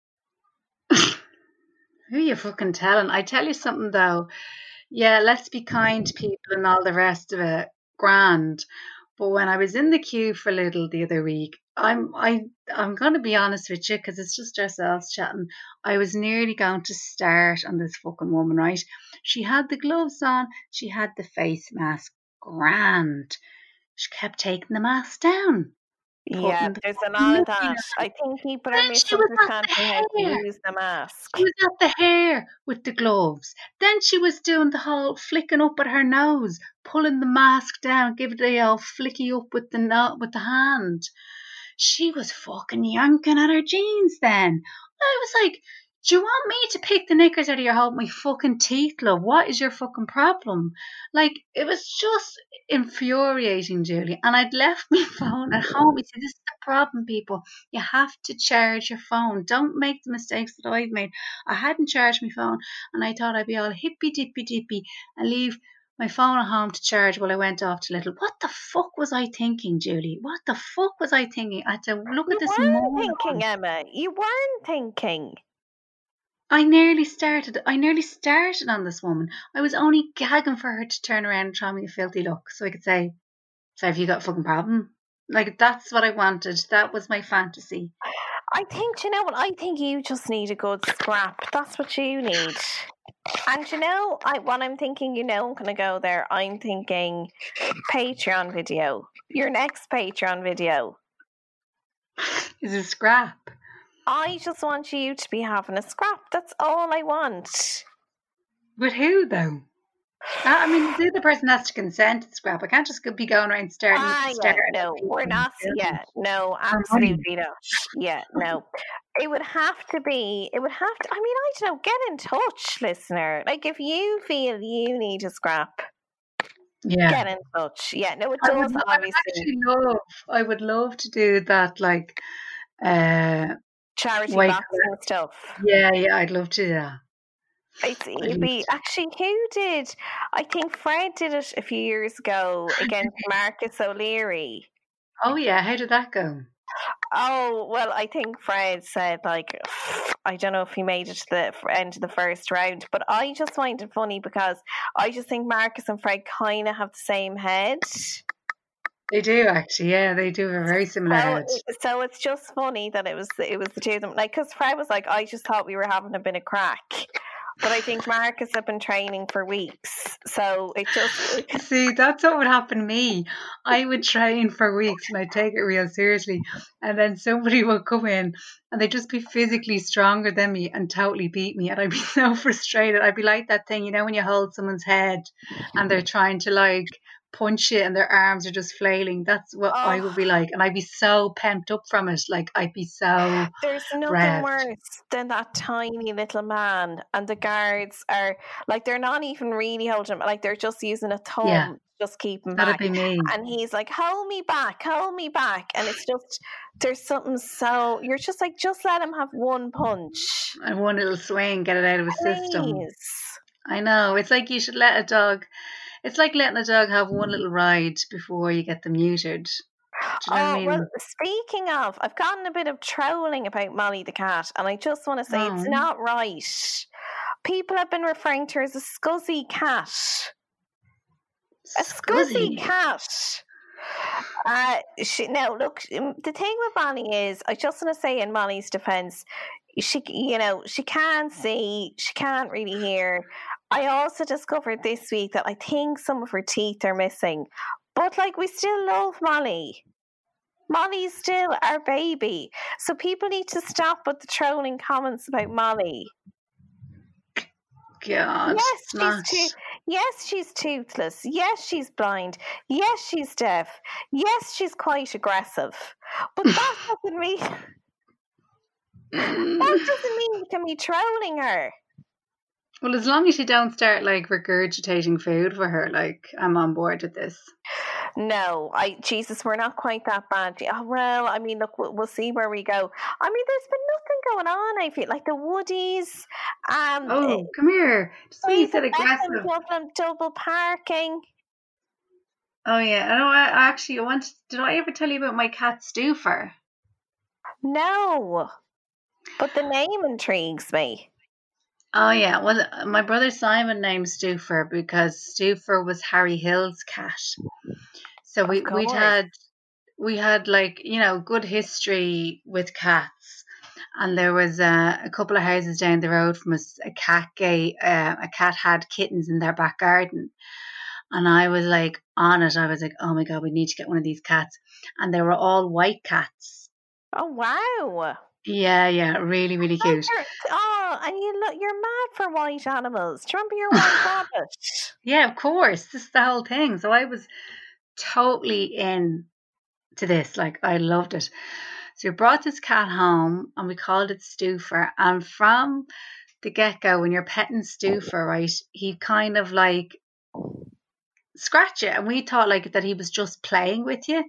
who you fucking telling? I tell you something though. Yeah, let's be kind to people and all the rest of it. Grand. But when I was in the queue for Lidl the other week, I'm I I'm gonna be honest with you because it's just ourselves chatting. I was nearly going to start on this fucking woman, right? She had the gloves on, she had the face mask, grand. She kept taking the mask down. Yeah, Putting the there's a fucking lot of looking that. at I think people are Then she was at the misunderstanding how to hair. use the mask. She was at the hair with the gloves. Then she was doing the whole flicking up at her nose, pulling the mask down, giving it a old flicky up with the no- with the hand. She was fucking yanking at her jeans then. I was like, do you want me to pick the knickers out of your hold my fucking teeth, love? What is your fucking problem? Like, it was just infuriating, Julie. And I'd left my phone at home. You see, this is the problem, people. You have to charge your phone. Don't make the mistakes that I've made. I hadn't charged my phone, and I thought I'd be all hippy dippy dippy and leave my phone at home to charge while I went off to Little. What the fuck was I thinking, Julie? What the fuck was I thinking? I had to look You at this weren't moron. thinking, Emma. You weren't thinking. I nearly started. I nearly started on this woman. I was only gagging for her to turn around and try me a filthy look, so I could say, "So have you got a fucking problem?" Like that's what I wanted. That was my fantasy. I think, you know what? I think you just need a good scrap. That's what you need. And you know, I what I'm thinking, you know, I'm going to go there. I'm thinking Patreon video. Your next Patreon video. Is a scrap. I just want you to be having a scrap. That's all I want. With who though? I I mean, the other person has to consent to scrap. I can't just be going around starting. Ah, yeah, starting no, people we're and not. doing Yeah, it. no, For money. absolutely not. Yeah, no. It would have to be, it would have to, I mean, I don't know, get in touch, listener. Like, if you feel you need a scrap, Yeah. get in touch. Yeah, no, it I would, does, lo- I would obviously. actually love. I would love to do that. Like, uh, Charity white boxing stuff. yeah, yeah. I'd love to do that. It's, I'd it'd love be, to. actually, who did? I think Fred did it a few years ago against Marcus O'Leary. Oh yeah. How did that go? Oh, well, I think Fred said, like, I don't know if he made it to the f- end of the first round, but I just find it funny because I just think Marcus and Fred kind of have the same head. They do actually, yeah, they do have a very similar So, head. so it's just funny that it was it was the two of them. Like, because Fred was like, I just thought we were having a bit of crack, but I think Marcus had been training for weeks, so it just See, that's what would happen to me. I would train for weeks and I'd take it real seriously. And then somebody would come in and they'd just be physically stronger than me and totally beat me. And I'd be so frustrated. I'd be like that thing, you know, when you hold someone's head and they're trying to like punch it and their arms are just flailing. That's what I would be Oh. like. And I'd be so pent up from it. Like, I'd be so. there's nothing revved. worse than that tiny little man, and the guards are like they're not even really holding him, like they're just using a thumb, Yeah. to just keep him That'd back. be me. And he's like, "Hold me back, hold me back," and it's just there's something so you're just like, just let him have one punch, And one little swing, get it out of his system. please. I know. It's like you should let a dog. It's like letting a dog have one little ride before you get them neutered. Do you know Oh, what I mean? well, speaking of, I've gotten a bit of trolling about Molly the cat, and I just want to say it's Oh. not right. People have been referring to her as a scuzzy cat. A scuzzy Scuzzy. cat. Uh, she, now, look, um, the thing with Molly is, I just want to say in Molly's defense, she, you know, she can't see, she can't really hear. I also discovered this week that I think some of her teeth are missing, but like we still love Molly. Molly's still our baby, so people need to stop with the trolling comments about Molly. God. Yes, she's not- too- yes, she's toothless. Yes, she's blind. Yes, she's deaf. Yes, she's quite aggressive. But that doesn't mean that doesn't mean you can be trolling her. Well, as long as you don't start like regurgitating food for her, like I'm on board with this. No, I Jesus, we're not quite that bad. Oh, well, I mean, look, we'll, we'll see where we go. I mean, there's been nothing going on. I feel like the Woodies. Um, Oh, come here. Just when you said David Beckham, aggressive. Dublin double parking. Oh yeah, I know. I actually I want. Did I ever tell you about my cat Stuffer? No, but the name intrigues me. Oh yeah. Well, my brother Simon named Stuffer because Stuffer was Harry Hill's cat. So we Of we'd course. had we had like you know good history with cats, and there was uh, a couple of houses down the road from us. A cat gay uh, a cat had kittens in their back garden, and I was like on it. I was like, oh my god, we need to get one of these cats, and they were all white cats. Oh wow! Yeah, yeah, really, really Oh, cute. you're- oh, and you look, you're mad for white animals. Do you remember your white rabbit? Yeah, of course. This is the whole thing. So I was totally in to this. Like I loved it. So we brought this cat home and we called it Stuffer. And from the get-go, when you're petting Stuffer, right, he kind of like scratch it. And we thought like that he was just playing with you.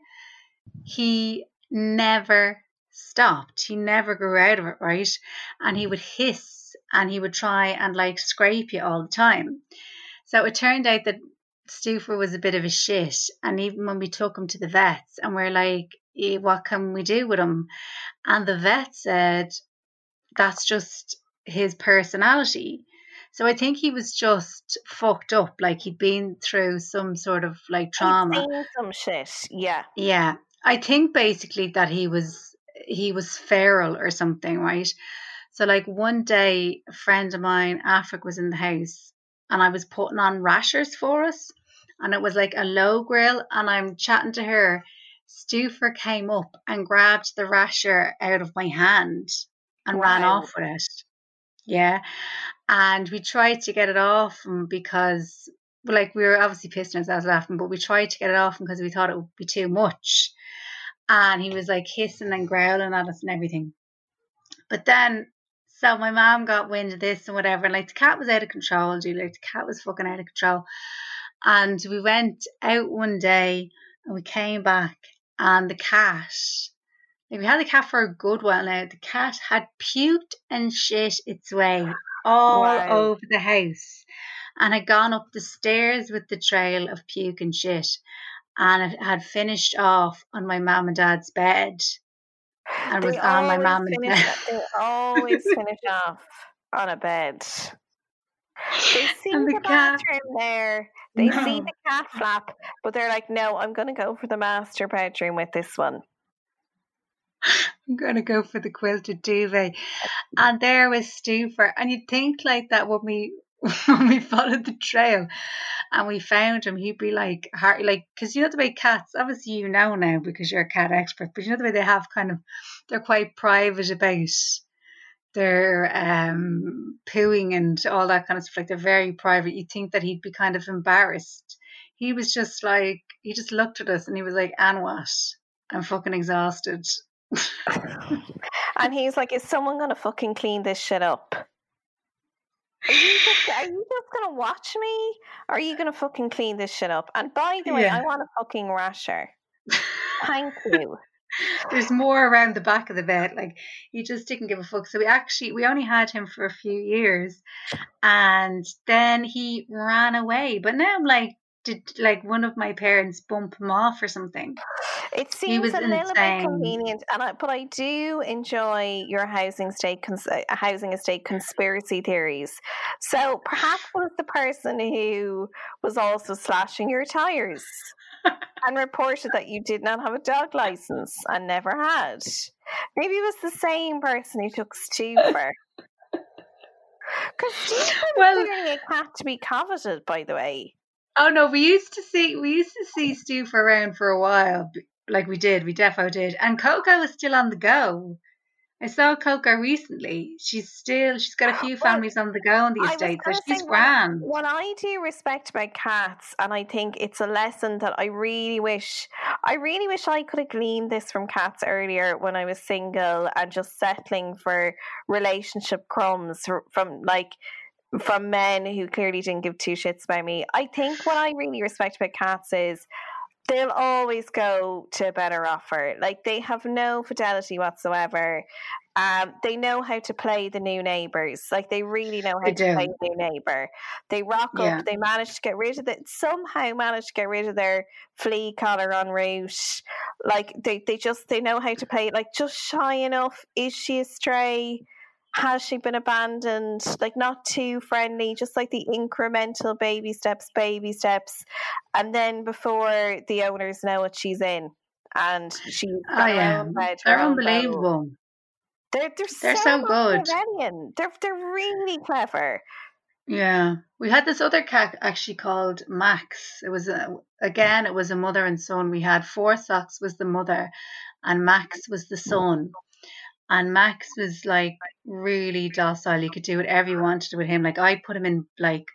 He never stopped. He never grew out of it, right? And he would hiss and he would try and like scrape you all the time. So it turned out that Stuffer was a bit of a shit. And even when we took him to the vets and we're like, eh, what can we do with him? And the vet said, that's just his personality. So I think he was just fucked up. Like he'd been through some sort of like trauma. He'd seen some shit. Yeah. Yeah. I think basically that he was he was feral or something, right? So like one day a friend of mine, Afric, was in the house and I was putting on rashers for us and it was like a low grill and I'm chatting to her. Stuffer came up and grabbed the rasher out of my hand and ran Wow. off with it. Yeah. And we tried to get it off him because like we were obviously pissing ourselves laughing, but we tried to get it off him because we thought it would be too much. And he was like hissing and growling at us and everything. But then, so my mom got wind of this and whatever. And like the cat was out of control, dude. Like the cat was fucking out of control. And we went out one day and we came back and the cat, like we had the cat for a good while now. The cat had puked and shit its way all Wow. over the house and had gone up the stairs with the trail of puke and shit. And it had finished off on my mum and dad's bed and They was on my always mum and finish. dad. They always finish off on a bed. They see And the, the cat. bathroom there. They No. see the cat flap, but they're like, no, I'm going to go for the master bedroom with this one. I'm going to go for the quilted duvet. And there was Stuffer. And you'd think like that when we when we followed the trail and we found him, he'd be like, hard, like, because you know the way cats, obviously you know now because you're a cat expert, but you know the way they have kind of, they're quite private about their um, pooing and all that kind of stuff. Like they're very private. You'd think that he'd be kind of embarrassed. He was just like, he just looked at us and he was like, and what? I'm fucking exhausted. And he's like, is someone going to fucking clean this shit up? Are you just, are you just going to watch me? Or are you going to fucking clean this shit up? And by the way, Yeah. I want a fucking rasher. Thank you. There's more around the back of the bed. Like, he just didn't give a fuck. So we actually, we only had him for a few years. And then he ran away. But now I'm like, did like one of my parents bump him off or something? It He seems was a little insane. bit convenient, and I, but I do enjoy your housing estate cons- uh, housing estate conspiracy theories. So perhaps it was the person who was also slashing your tires and reported that you did not have a dog license and never had. Maybe it was the same person who took Stuffer. Because Stuffer was Well- clearly a cat to be coveted, by the way. Oh no, we used to see we used to see Stu for around for a while, b- like we did, we defo did, and Coco is still on the go. I saw Coco recently. She's still she's got a few Well, families on the go on the I was estate, so gonna she's say, grand. What I do respect about cats, and I think it's a lesson that I really wish, I really wish I could have gleaned this from cats earlier when I was single and just settling for relationship crumbs fr- from like from men who clearly didn't give two shits about me. I think what I really respect about cats is they'll always go to a better offer. Like they have no fidelity whatsoever. Um, they know how to play the new neighbours. Like they really know how They to do. play the new neighbour. They rock Yeah. up. They manage to get rid of it. Somehow manage to get rid of their flea collar en route. Like they, they just they know how to play it. Like just shy enough. Is she a stray? Has she been abandoned? Like not too friendly, just like the incremental baby steps, baby steps. And then before the owners know what she's in. And she's Oh got her yeah, own bed, her they're own bowl. unbelievable. They're, they're, They're so, so good. Machiavellian. They're, they're really clever. Yeah, we had this other cat actually called Max. It was a, again, it was a mother and son. We had Four Socks was the mother, and Max was the son. And Max was like really docile. You could do whatever you wanted with him. Like I put him in like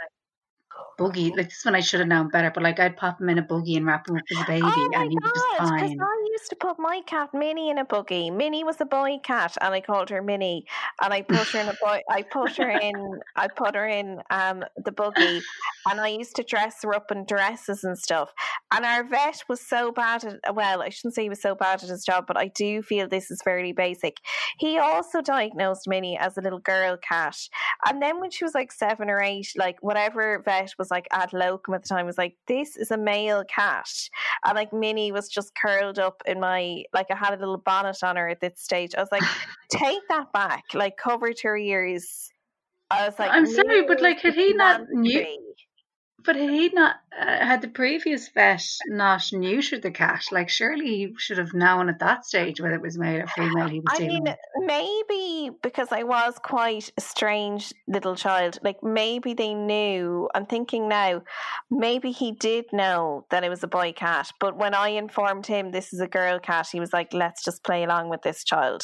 buggy. Like this one I should have known better, but like I'd pop him in a buggy and wrap him up as a baby, Oh my and he was just god! Because fine. I used to put my cat Minnie in a buggy. Minnie was a boy cat, and I called her Minnie. And I put her in a boy. I put her in. I put her in um the buggy, and I used to dress her up in dresses and stuff. And our vet was so bad at. Well, I shouldn't say he was so bad at his job, but I do feel this is fairly basic. He also diagnosed Minnie as a little girl cat, and then when she was like seven or eight, like whatever vet was like ad locum at the time was like, this is a male cat. And like Minnie was just curled up in my, like I had a little bonnet on her at this stage. I was like, take that back, like covered her ears. I was like, I'm sorry, Minnie but like, is had he not man knew? free. But had he not uh, had the previous vet not neutered the cat? Like, surely he should have known at that stage whether it was male or female he was I dealing mean, with. maybe because I was quite a strange little child, like maybe they knew. I'm thinking now, maybe he did know that it was a boy cat, but when I informed him this is a girl cat, he was like, let's just play along with this child.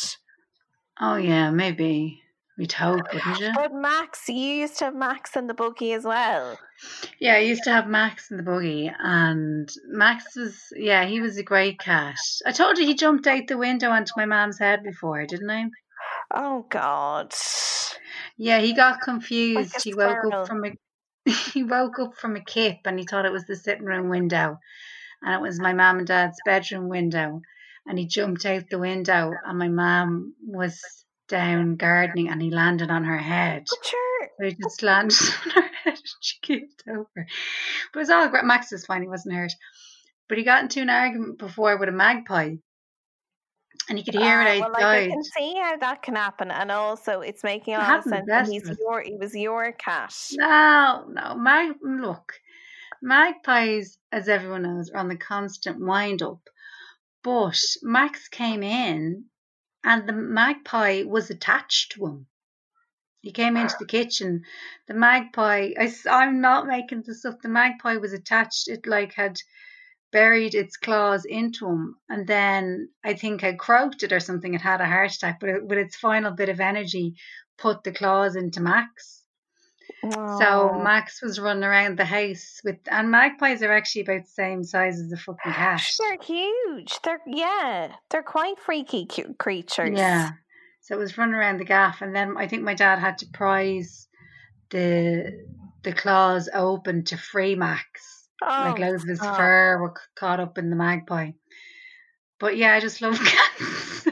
Oh yeah, maybe. We'd hope, wouldn't you? But Max, you used to have Max in the buggy as well. Yeah, I used to have Max in the buggy, and Max was, yeah, he was a great cat. I told you he jumped out the window onto my mum's head before, didn't I? Oh God! Yeah, he got Like confused. a He woke squirrel. up from a he woke up from a kip, and he thought it was the sitting room window, and it was my mum and dad's bedroom window. And he jumped out the window, and my mum was down gardening, and he landed on her head. But sure, So he just landed on her head, and she keeled over. But it was all great. Max was fine; he wasn't hurt. But he got into an argument before with a magpie. and you could hear it Uh, well, like I outside. can see how that can happen, and also it's making a It lot of happened sense. the And best he's of us. your, he was your cat. No, no, mag- look, magpies, as everyone knows, are on the constant wind up. But Max came in, and the magpie was attached to him. He came into the kitchen. The magpie, I, am not making this up. The magpie was attached. It like had buried its claws into him, and then I think had croaked it or something. It had a heart attack, but it, with its final bit of energy, put the claws into Max. Oh. So Max was running around the house with, and magpies are actually about the same size as a fucking cat. They're huge. They're yeah, they're quite freaky cute creatures. Yeah. So it was running around the gaff, and then I think my dad had to prise the the claws open to free Max. Oh, like loads of his stop. fur were caught up in the magpie. But yeah, I just love cats.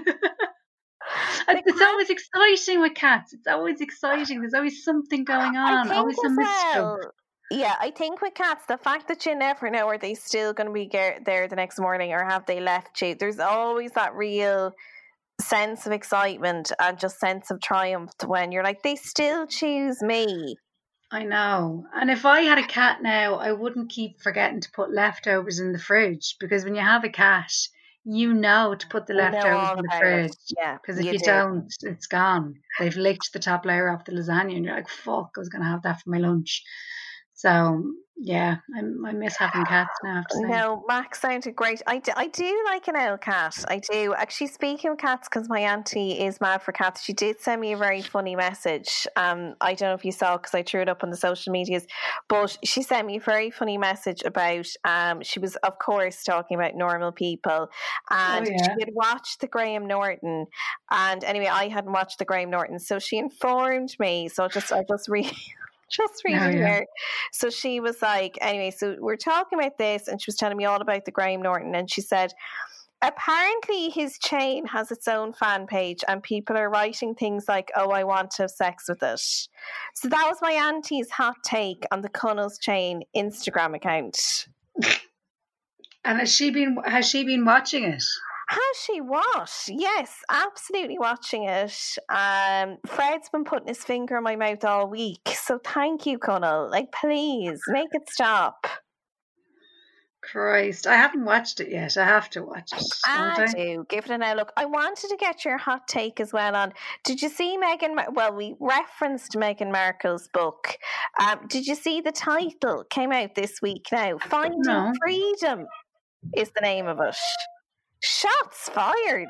It's cat- always exciting with cats. It's always exciting. There's always something going I on. think Always as some mischief. well. Yeah, I think with cats, the fact that you never know, are they still going to be ge- there the next morning, or have they left you? There's always that real sense of excitement and just sense of triumph when you're like, they still choose me. I know. And if I had a cat now, I wouldn't keep forgetting to put leftovers in the fridge, because when you have a cat, you know to put the You know leftovers all in the about fridge. it. Yeah, Because if you you do. don't, it's gone. They've licked the top layer off the lasagna, and you're like, fuck, I was going to have that for my lunch. So, yeah, I, I miss having cats now, I have to say. No, Max sounded great. I do, I do like an owl cat. I do. Actually, speaking of cats, because my auntie is mad for cats, she did send me a very funny message. Um, I don't know if you saw, because I threw it up on the social medias, but she sent me a very funny message about, um, she was, of course, talking about normal people, and Oh, yeah. she had watched the Graham Norton, and anyway, I hadn't watched the Graham Norton, so she informed me, so I'll just, I'll just read... Just reading Oh, yeah. here. So she was like, anyway, so we're talking about this, and she was telling me all about the Graham Norton, and she said, apparently his chain has its own fan page, and people are writing things like, oh, I want to have sex with it. So that was my auntie's hot take on the Cunnell's Chain Instagram account. And has she been has she been watching it? Has she what? Yes, absolutely watching it. Um, Fred's been putting his finger in my mouth all week. So thank you, Cunnell. Like, please, make it stop. Christ, I haven't watched it yet. I have to watch it. I don't I? do. Give it an eye. Look, I wanted to get your hot take as well on. Did you see Meghan? Mar- well, we referenced Meghan Markle's book. Um, did you see the title came out this week now? Finding No. Freedom is the name of it. Shots fired.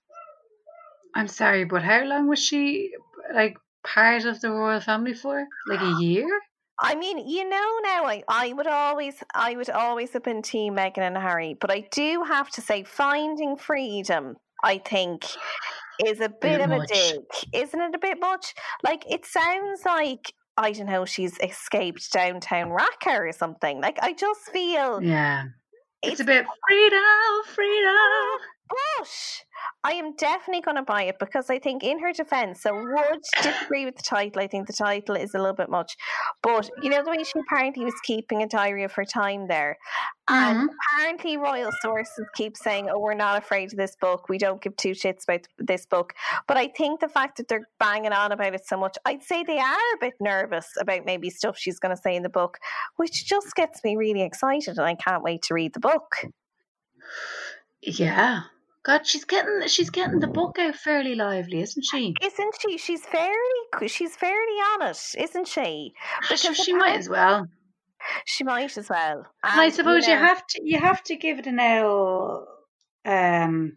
I'm sorry, but how long was she like part of the royal family for? Like a year? I mean, you know now, I, I would always I would always have been team Meghan and Harry, but I do have to say Finding Freedom, I think, is a bit, Bit of much. a dig. Isn't it a bit much? Like, it sounds like, I don't know, she's escaped downtown Raqqa or something. Like, I just feel Yeah. It's, it's a bit freedom, freedom. But I am definitely going to buy it, because I think, in her defence, I would disagree with the title. I think the title is a little bit much. But you know the way she apparently was keeping a diary of her time there? And Mhm. apparently royal sources keep saying, oh, we're not afraid of this book. We don't give two shits about this book. But I think the fact that they're banging on about it so much, I'd say they are a bit nervous about maybe stuff she's going to say in the book, which just gets me really excited, and I can't wait to read the book. Yeah. God, she's getting she's getting the book out fairly lively, isn't she? Isn't she? She's fairly, she's fairly on it, isn't she? She, she might as well. She might as well. And I And, suppose you you know, have to you have to give it an L um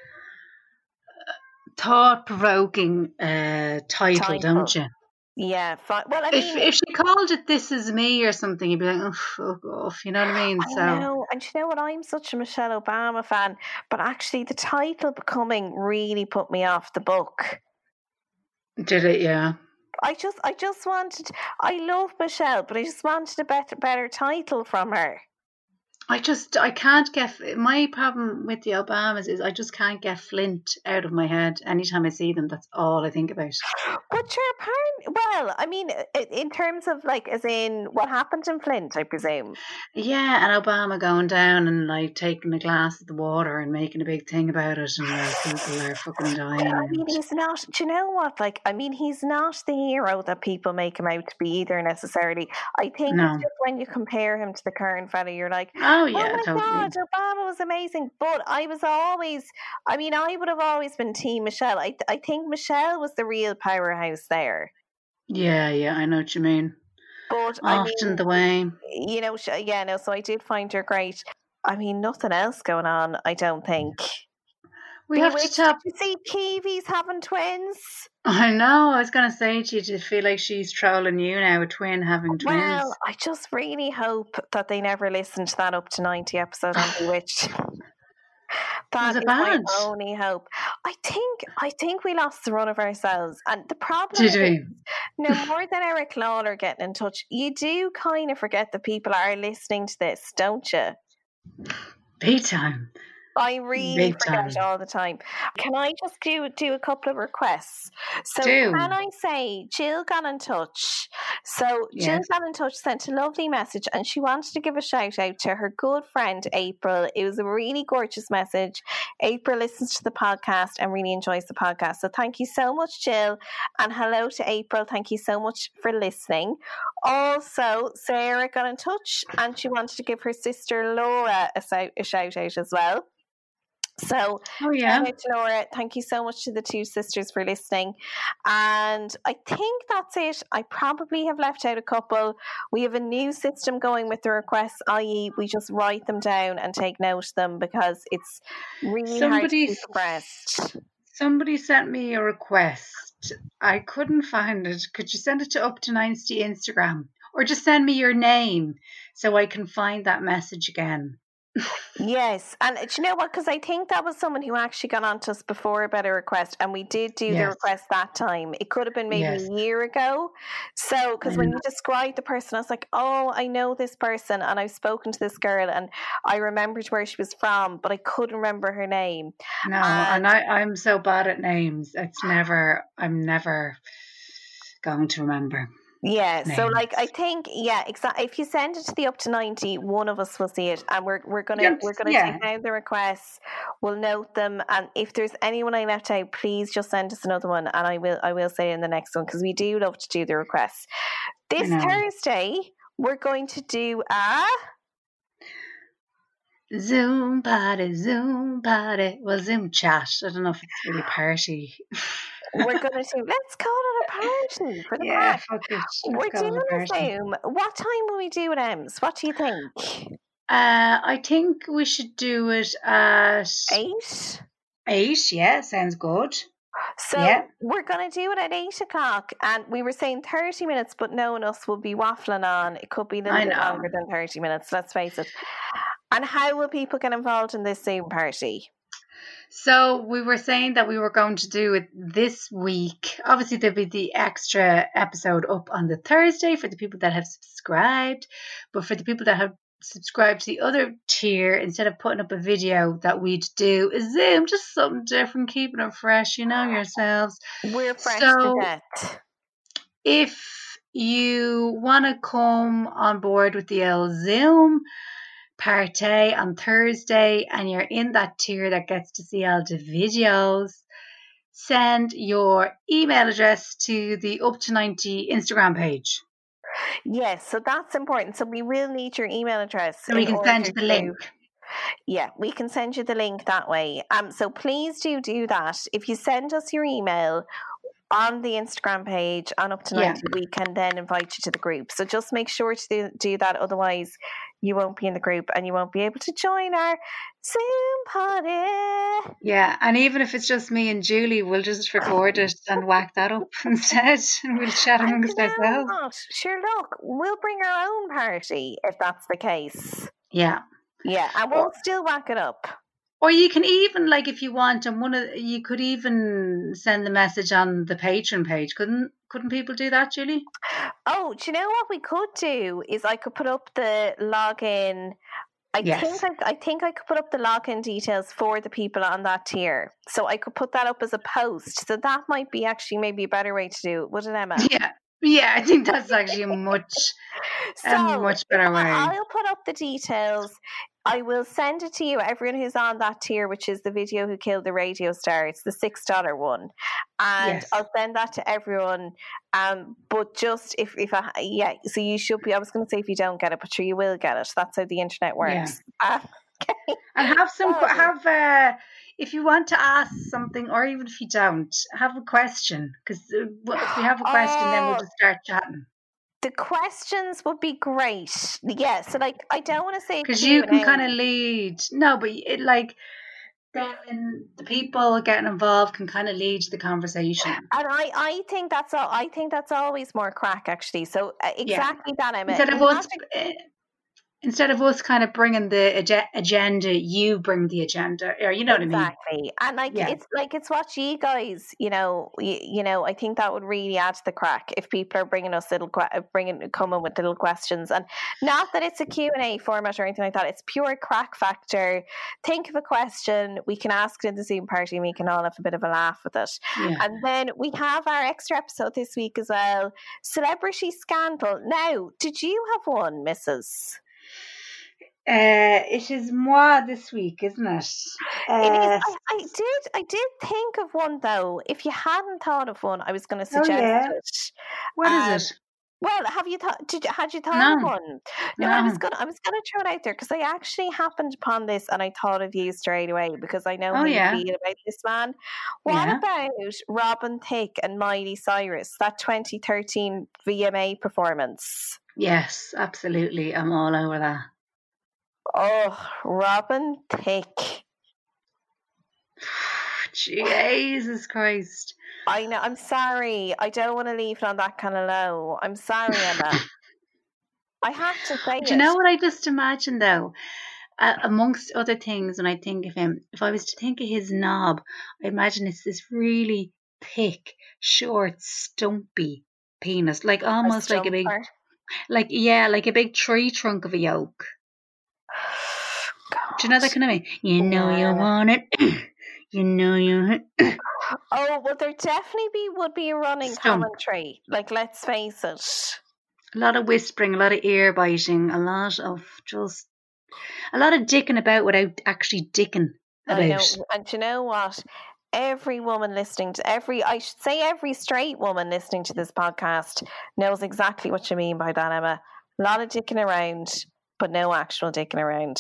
thought provoking uh title, Title. don't you? Yeah, fine. Well, I If mean, if she called it "This Is Me" or something, you'd be like, "Oh, fuck off," you know what I mean? I So know, and you know what? I'm such a Michelle Obama fan, but actually, the title becoming really put me off the book. did it? Yeah. I just, I just wanted. I love Michelle, but I just wanted a better, better title from her. I just, I can't get, my problem with the Obamas is I just can't get Flint out of my head. Anytime I see them, that's all I think about. But you're apparent. Well, I mean, i- in terms of like, as in what happened in Flint, I presume. Yeah, and Obama going down and like taking a glass of the water and making a big thing about it, and like people are fucking dying. I mean, and- he's not. Do you know what? Like, I mean, he's not the hero that people make him out to be either necessarily. I think No. it's just when you compare him to the current fella, you're like, Oh oh yeah, my totally. God, Obama was amazing. But I was always, I mean, I would have always been Team Michelle. I, I think Michelle was the real powerhouse there. Yeah, yeah, I know what you mean. But I Often mean, the way. you know, sh- yeah, no. So I did find her great. I mean, nothing else going on. I don't think. We have to Bewitched, tap. did you see Kiwi's having twins? I know. I was going to say to you, do you feel like she's trolling you now, a twin having twins? Well, I just really hope that they never listen to that up to ninety episode on Bewitched. That Was it is my bad? only hope. I think I think we lost the run of ourselves, and the problem Did is, we? no more than Eric Lawler getting in touch, you do kind of forget that people are listening to this, don't you? Big time. I really Big forget time. all the time. Can I just do do a couple of requests? So Do. can I say Jill got in touch? So Jill Yes. got in touch, sent a lovely message, and she wanted to give a shout out to her good friend April. It was a really gorgeous message. April listens to the podcast and really enjoys the podcast. So thank you so much, Jill, and hello to April. Thank you so much for listening. Also, Sarah got in touch and she wanted to give her sister Laura a, sou- a shout out as well. So, Oh yeah. shout out to Laura. Thank you so much to the two sisters for listening. And I think that's it. I probably have left out a couple. We have a new system going with the requests, that is we just write them down and take note of them because it's really hard to keep Somebody's abreast. somebody sent me a request. I couldn't find it. Could you send it to Up to ninety Instagram, or just send me your name so I can find that message again? Yes, and do you know what? Because I think that was someone who actually got on to us before about a request, and we did do the Yes. request that time. It could have been maybe Yes. a year ago. So, because I when know. you described the person, I was like, oh, I know this person, and I've spoken to this girl, and I remembered where she was from, but I couldn't remember her name. No, And and I, I'm so bad at names. It's never. I'm never going to remember. yeah, so like I names. think yeah, exactly. If you send it to the up to ninety, one of us will see it, and we're we're gonna Yeah, we're gonna yeah. take down the requests. We'll note them, and if there's anyone I left out, please just send us another one, and I will I will say in the next one because we do love to do the requests. This know. Thursday we're going to do a Zoom party, Zoom party. Well, Zoom chat. I don't know if it's really party. we're gonna do let's call it a party for the Yeah, pack. fuck it. Let's We're call it doing a a party. Zoom. What time will we do it, Ems? What do you think? Uh, I think we should do it at Eight. eight. Yeah, sounds good. So Yeah. we're going to do it at eight o'clock, and we were saying thirty minutes, but knowing us will be waffling on. It could be a little I bit know. longer than thirty minutes, let's face it. And how will people get involved in this Zoom party? So we were saying that we were going to do it this week. Obviously, there'll be the extra episode up on the Thursday for the people that have subscribed. But for the people that have subscribed to the other tier, instead of putting up a video, that we'd do a Zoom, just something different, keeping it fresh, you know yourselves. We're fresh So- to death. If you want to come on board with the old Zoom party on Thursday and you're in that tier that gets to see all the videos, send your email address to the Up to ninety Instagram page Yes, so that's important. So we will need your email address. so we in can send you order the to- link. Yeah, we can send you the link that way. Um, so please do do that. If you send us your email on the Instagram page on Up to Yeah. ninety, we can then invite you to the group. So just make sure to do, do that. Otherwise, you won't be in the group and you won't be able to join our Zoom party. Yeah, and even if it's just me and Julie, we'll just record it and whack that up instead, and we'll chat And amongst you know ourselves. what? Sure, look, we'll bring our own party if that's the case. Yeah. Yeah, and we'll still whack it up. Or you can even, like, if you want, and one of you could even send the message on the Patreon page. Couldn't couldn't people do that, Julie? Oh, do you know what we could do is I could put up the login I Yes. think I, I think I could put up the login details for the people on that tier. So I could put that up as a post. So that might be actually maybe a better way to do it, wouldn't it, Emma? Yeah. Yeah, I think that's actually a much, a So much better way. I, I'll put up the details. I will send it to you, everyone who's on that tier, which is the video who killed the radio star. It's the six dollar one, and Yes. I'll send that to everyone. Um, but just if if I yeah, so you should be. I was going to say if you don't get it, but sure you will get it. That's how the internet works. Uh, okay. And have some, Sorry. have, uh, if you want to ask something, or even if you don't, have a question. Because if we have a question, then we'll Oh. just start chatting. The questions would be great. Yeah, so like I don't want to say Because you can kind of lead. No, but it like then the people getting involved can kind of lead the conversation. And I, I think that's all. I think that's always more crack, actually. So uh, exactly that, Emma. Instead of You us, have to- eh, instead of us kind of bringing the ag- agenda, you bring the agenda, or you know what I mean? exactly, and like Yeah. it's like it's what you guys, you know, you, you know. I think that would really add to the crack if people are bringing us little, que- bringing coming with little questions, and not that it's a Q and A format or anything like that. It's pure crack factor. Think of a question, we can ask it in the Zoom party, and we can all have a bit of a laugh with it. Yeah. And then we have our extra episode this week as well, celebrity scandal. Now, did you have one, Missus? Uh, it is moi this week, isn't it? Uh, It is. I, I did. I did think of one though. If you hadn't thought of one, I was going to Oh, suggest yeah. it. what um, is it? Well, have you thought? Did you, had you thought No. of one? No, I was No. gonna. I was gonna throw it out there because I actually happened upon this and I thought of you straight away because I know Oh, how yeah. you feel about this man. What Yeah. about Robin Thicke and Miley Cyrus? That twenty thirteen V M A performance. Yes, absolutely. I'm all over that. Oh, Robin Thicke. Jesus Christ. I know. I'm sorry. I don't want to leave it on that kind of low. I'm sorry, Emma. I have to say Do it. you know what I just imagine though? Uh, amongst other things, when I think of him, if I was to think of his knob, I imagine it's this really thick, short, stumpy penis, like almost like a big, stumper. like yeah, like a big tree trunk of a yoke. Do you know that kind of thing? You know Yeah. you want it. You know you. Oh, well, there definitely be would be a running Stump. commentary. Like, let's face it. A lot of whispering, a lot of ear biting, a lot of just a lot of dicking about without actually dicking about. I know, and do you know what? Every woman listening to every, I should say, every straight woman listening to this podcast knows exactly what you mean by that, Emma. A lot of dicking around, but no actual dicking around.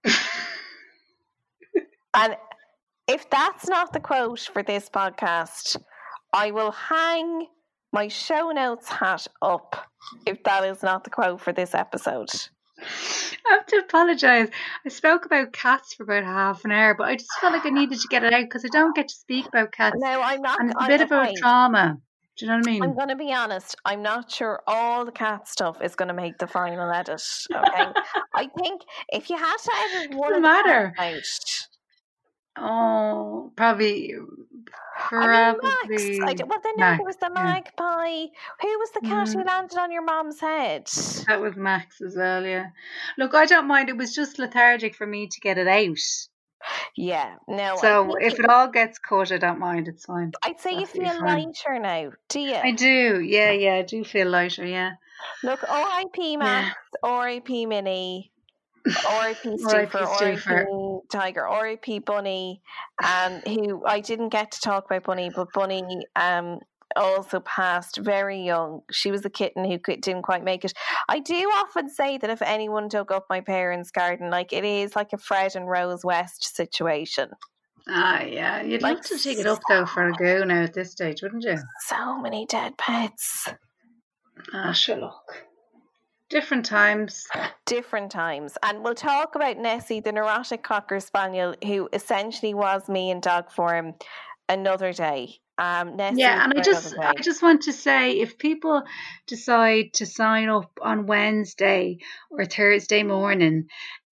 And if that's not the quote for this podcast, I will hang my show notes hat up if that is not the quote for this episode. I have to apologise. I spoke about cats for about half an hour, but I just felt like I needed to get it out because I don't get to speak about cats. No, I'm not. And it's a I'm, bit of a okay. trauma. Do you know what I mean? I'm going to be honest. I'm not sure all the cat stuff is going to make the final edit. Okay, I think if you had to edit one Doesn't of the matter. cats out, Oh, probably, I mean, probably. Max. I d- well, then no, Max, there was the yeah. magpie. Who was the cat who Mm. landed on your mom's head? That was Max as well, yeah. Look, I don't mind. It was just lethargic for me to get it out. Yeah, no. I So think if it all gets cut, I don't mind. It's fine. I'd say you absolutely feel fine. lighter now, do you? I do. Yeah, yeah. I do feel lighter, yeah. Look, R I P Max, R I P Minnie, R I P R I P Stuffer, R I Stuffer. P Tiger, R I P Bunny, um, who I didn't get to talk about Bunny, but Bunny um also passed very young. She was a kitten who could, didn't quite make it. I do often say that if anyone dug up my parents' garden, like it is like a Fred and Rose West situation. Ah, yeah. You'd Like love to take it up though for a go now at this stage, wouldn't you? So many dead pets. Ah, sure. Look, different times. Different times. And we'll talk about Nessie, the neurotic Cocker Spaniel, who essentially was me in dog form, another day. Um, Nessie Yeah, and I for just, another I day. just want to say, if people decide to sign up on Wednesday or Thursday morning,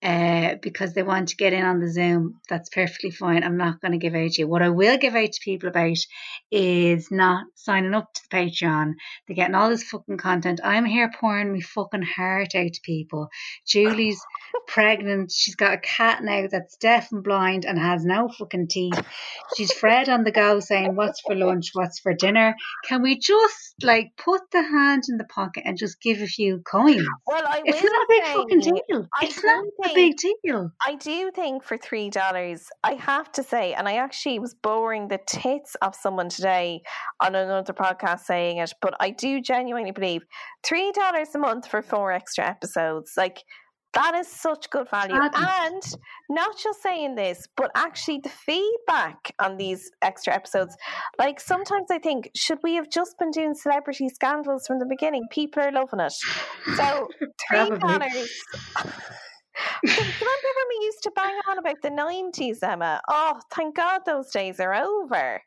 uh, because they want to get in on the Zoom. That's perfectly fine. I'm not going to give out to you. What I will give out to people about is not signing up to the Patreon. They're getting all this fucking content. I'm here pouring my fucking heart out to people. Julie's pregnant. She's got a cat now that's deaf and blind and has no fucking teeth. She's Fred on the go saying, what's for lunch, what's for dinner? Can we just like put the hand in the pocket and just give a few coins? Well, I It's will not a big say, fucking deal. I It's not do a big think- deal. I do think for three dollars, I have to say, and I actually was boring the tits of someone today on another podcast saying it, but I do genuinely believe three dollars a month for four extra episodes, like that is such good value. Madness. And not just saying this, but actually the feedback on these extra episodes, like sometimes I think, should we have just been doing celebrity scandals from the beginning? People are loving it. So three dollars. Probably. Do you remember when we used to bang on about the nineties, Emma? Oh, thank God those days are over.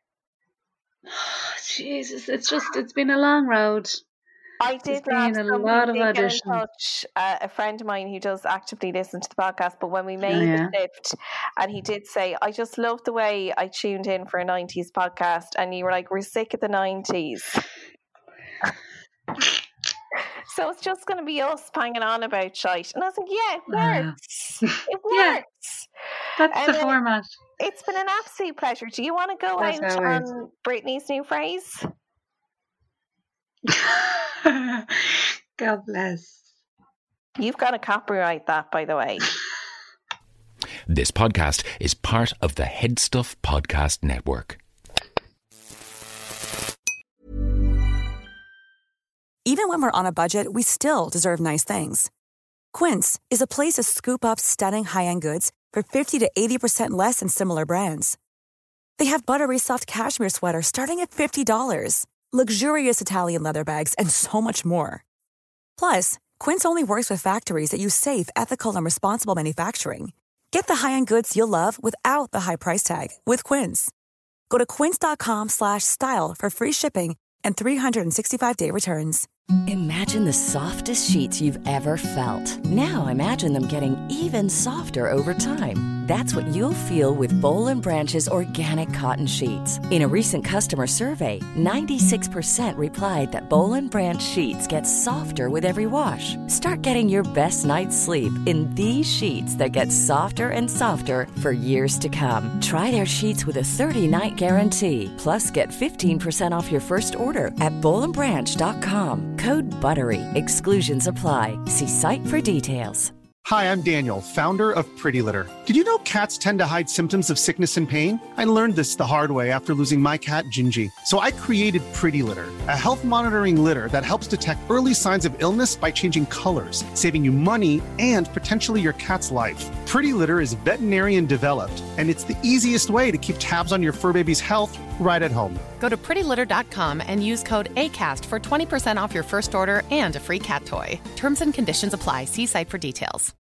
Jesus, it's just, it's been a long road. I did There's have been a somebody lot of did get in auditions. touch, uh, a friend of mine who does actively listen to the podcast, but when we made Oh, yeah. the shift, and he did say, I just love the way I tuned in for a nineties podcast, and you were like, we're sick of the nineties. So it's just going to be us banging on about shite. And I was like, yeah, it Wow. works. It Yeah. works. That's And the then- format. It's been an absolute pleasure. Do you want to go As out always. on Britney's new phrase? God bless. You've got to copyright that, by the way. This podcast is part of the Head Stuff Podcast Network. Even when we're on a budget, we still deserve nice things. Quince is a place to scoop up stunning high-end goods for fifty to eighty percent less than similar brands. They have buttery soft cashmere sweaters starting at fifty dollars, luxurious Italian leather bags, and so much more. Plus, Quince only works with factories that use safe, ethical, and responsible manufacturing. Get the high-end goods you'll love without the high price tag with Quince. Go to quince.com slash style for free shipping and three sixty-five day returns. Imagine the softest sheets you've ever felt. Now imagine them getting even softer over time. That's what you'll feel with Boll and Branch's organic cotton sheets. In a recent customer survey, ninety-six percent replied that Boll and Branch sheets get softer with every wash. Start getting your best night's sleep in these sheets that get softer and softer for years to come. Try their sheets with a thirty-night guarantee. Plus, get fifteen percent off your first order at boll and branch dot com. Code BUTTERY. Exclusions apply. See site for details. Hi, I'm Daniel, founder of Pretty Litter. Did you know cats tend to hide symptoms of sickness and pain? I learned this the hard way after losing my cat, Gingy. So I created Pretty Litter, a health monitoring litter that helps detect early signs of illness by changing colors, saving you money and potentially your cat's life. Pretty Litter is veterinarian developed, and it's the easiest way to keep tabs on your fur baby's health right at home. Go to pretty litter dot com and use code ACAST for twenty percent off your first order and a free cat toy. Terms and conditions apply. See site for details.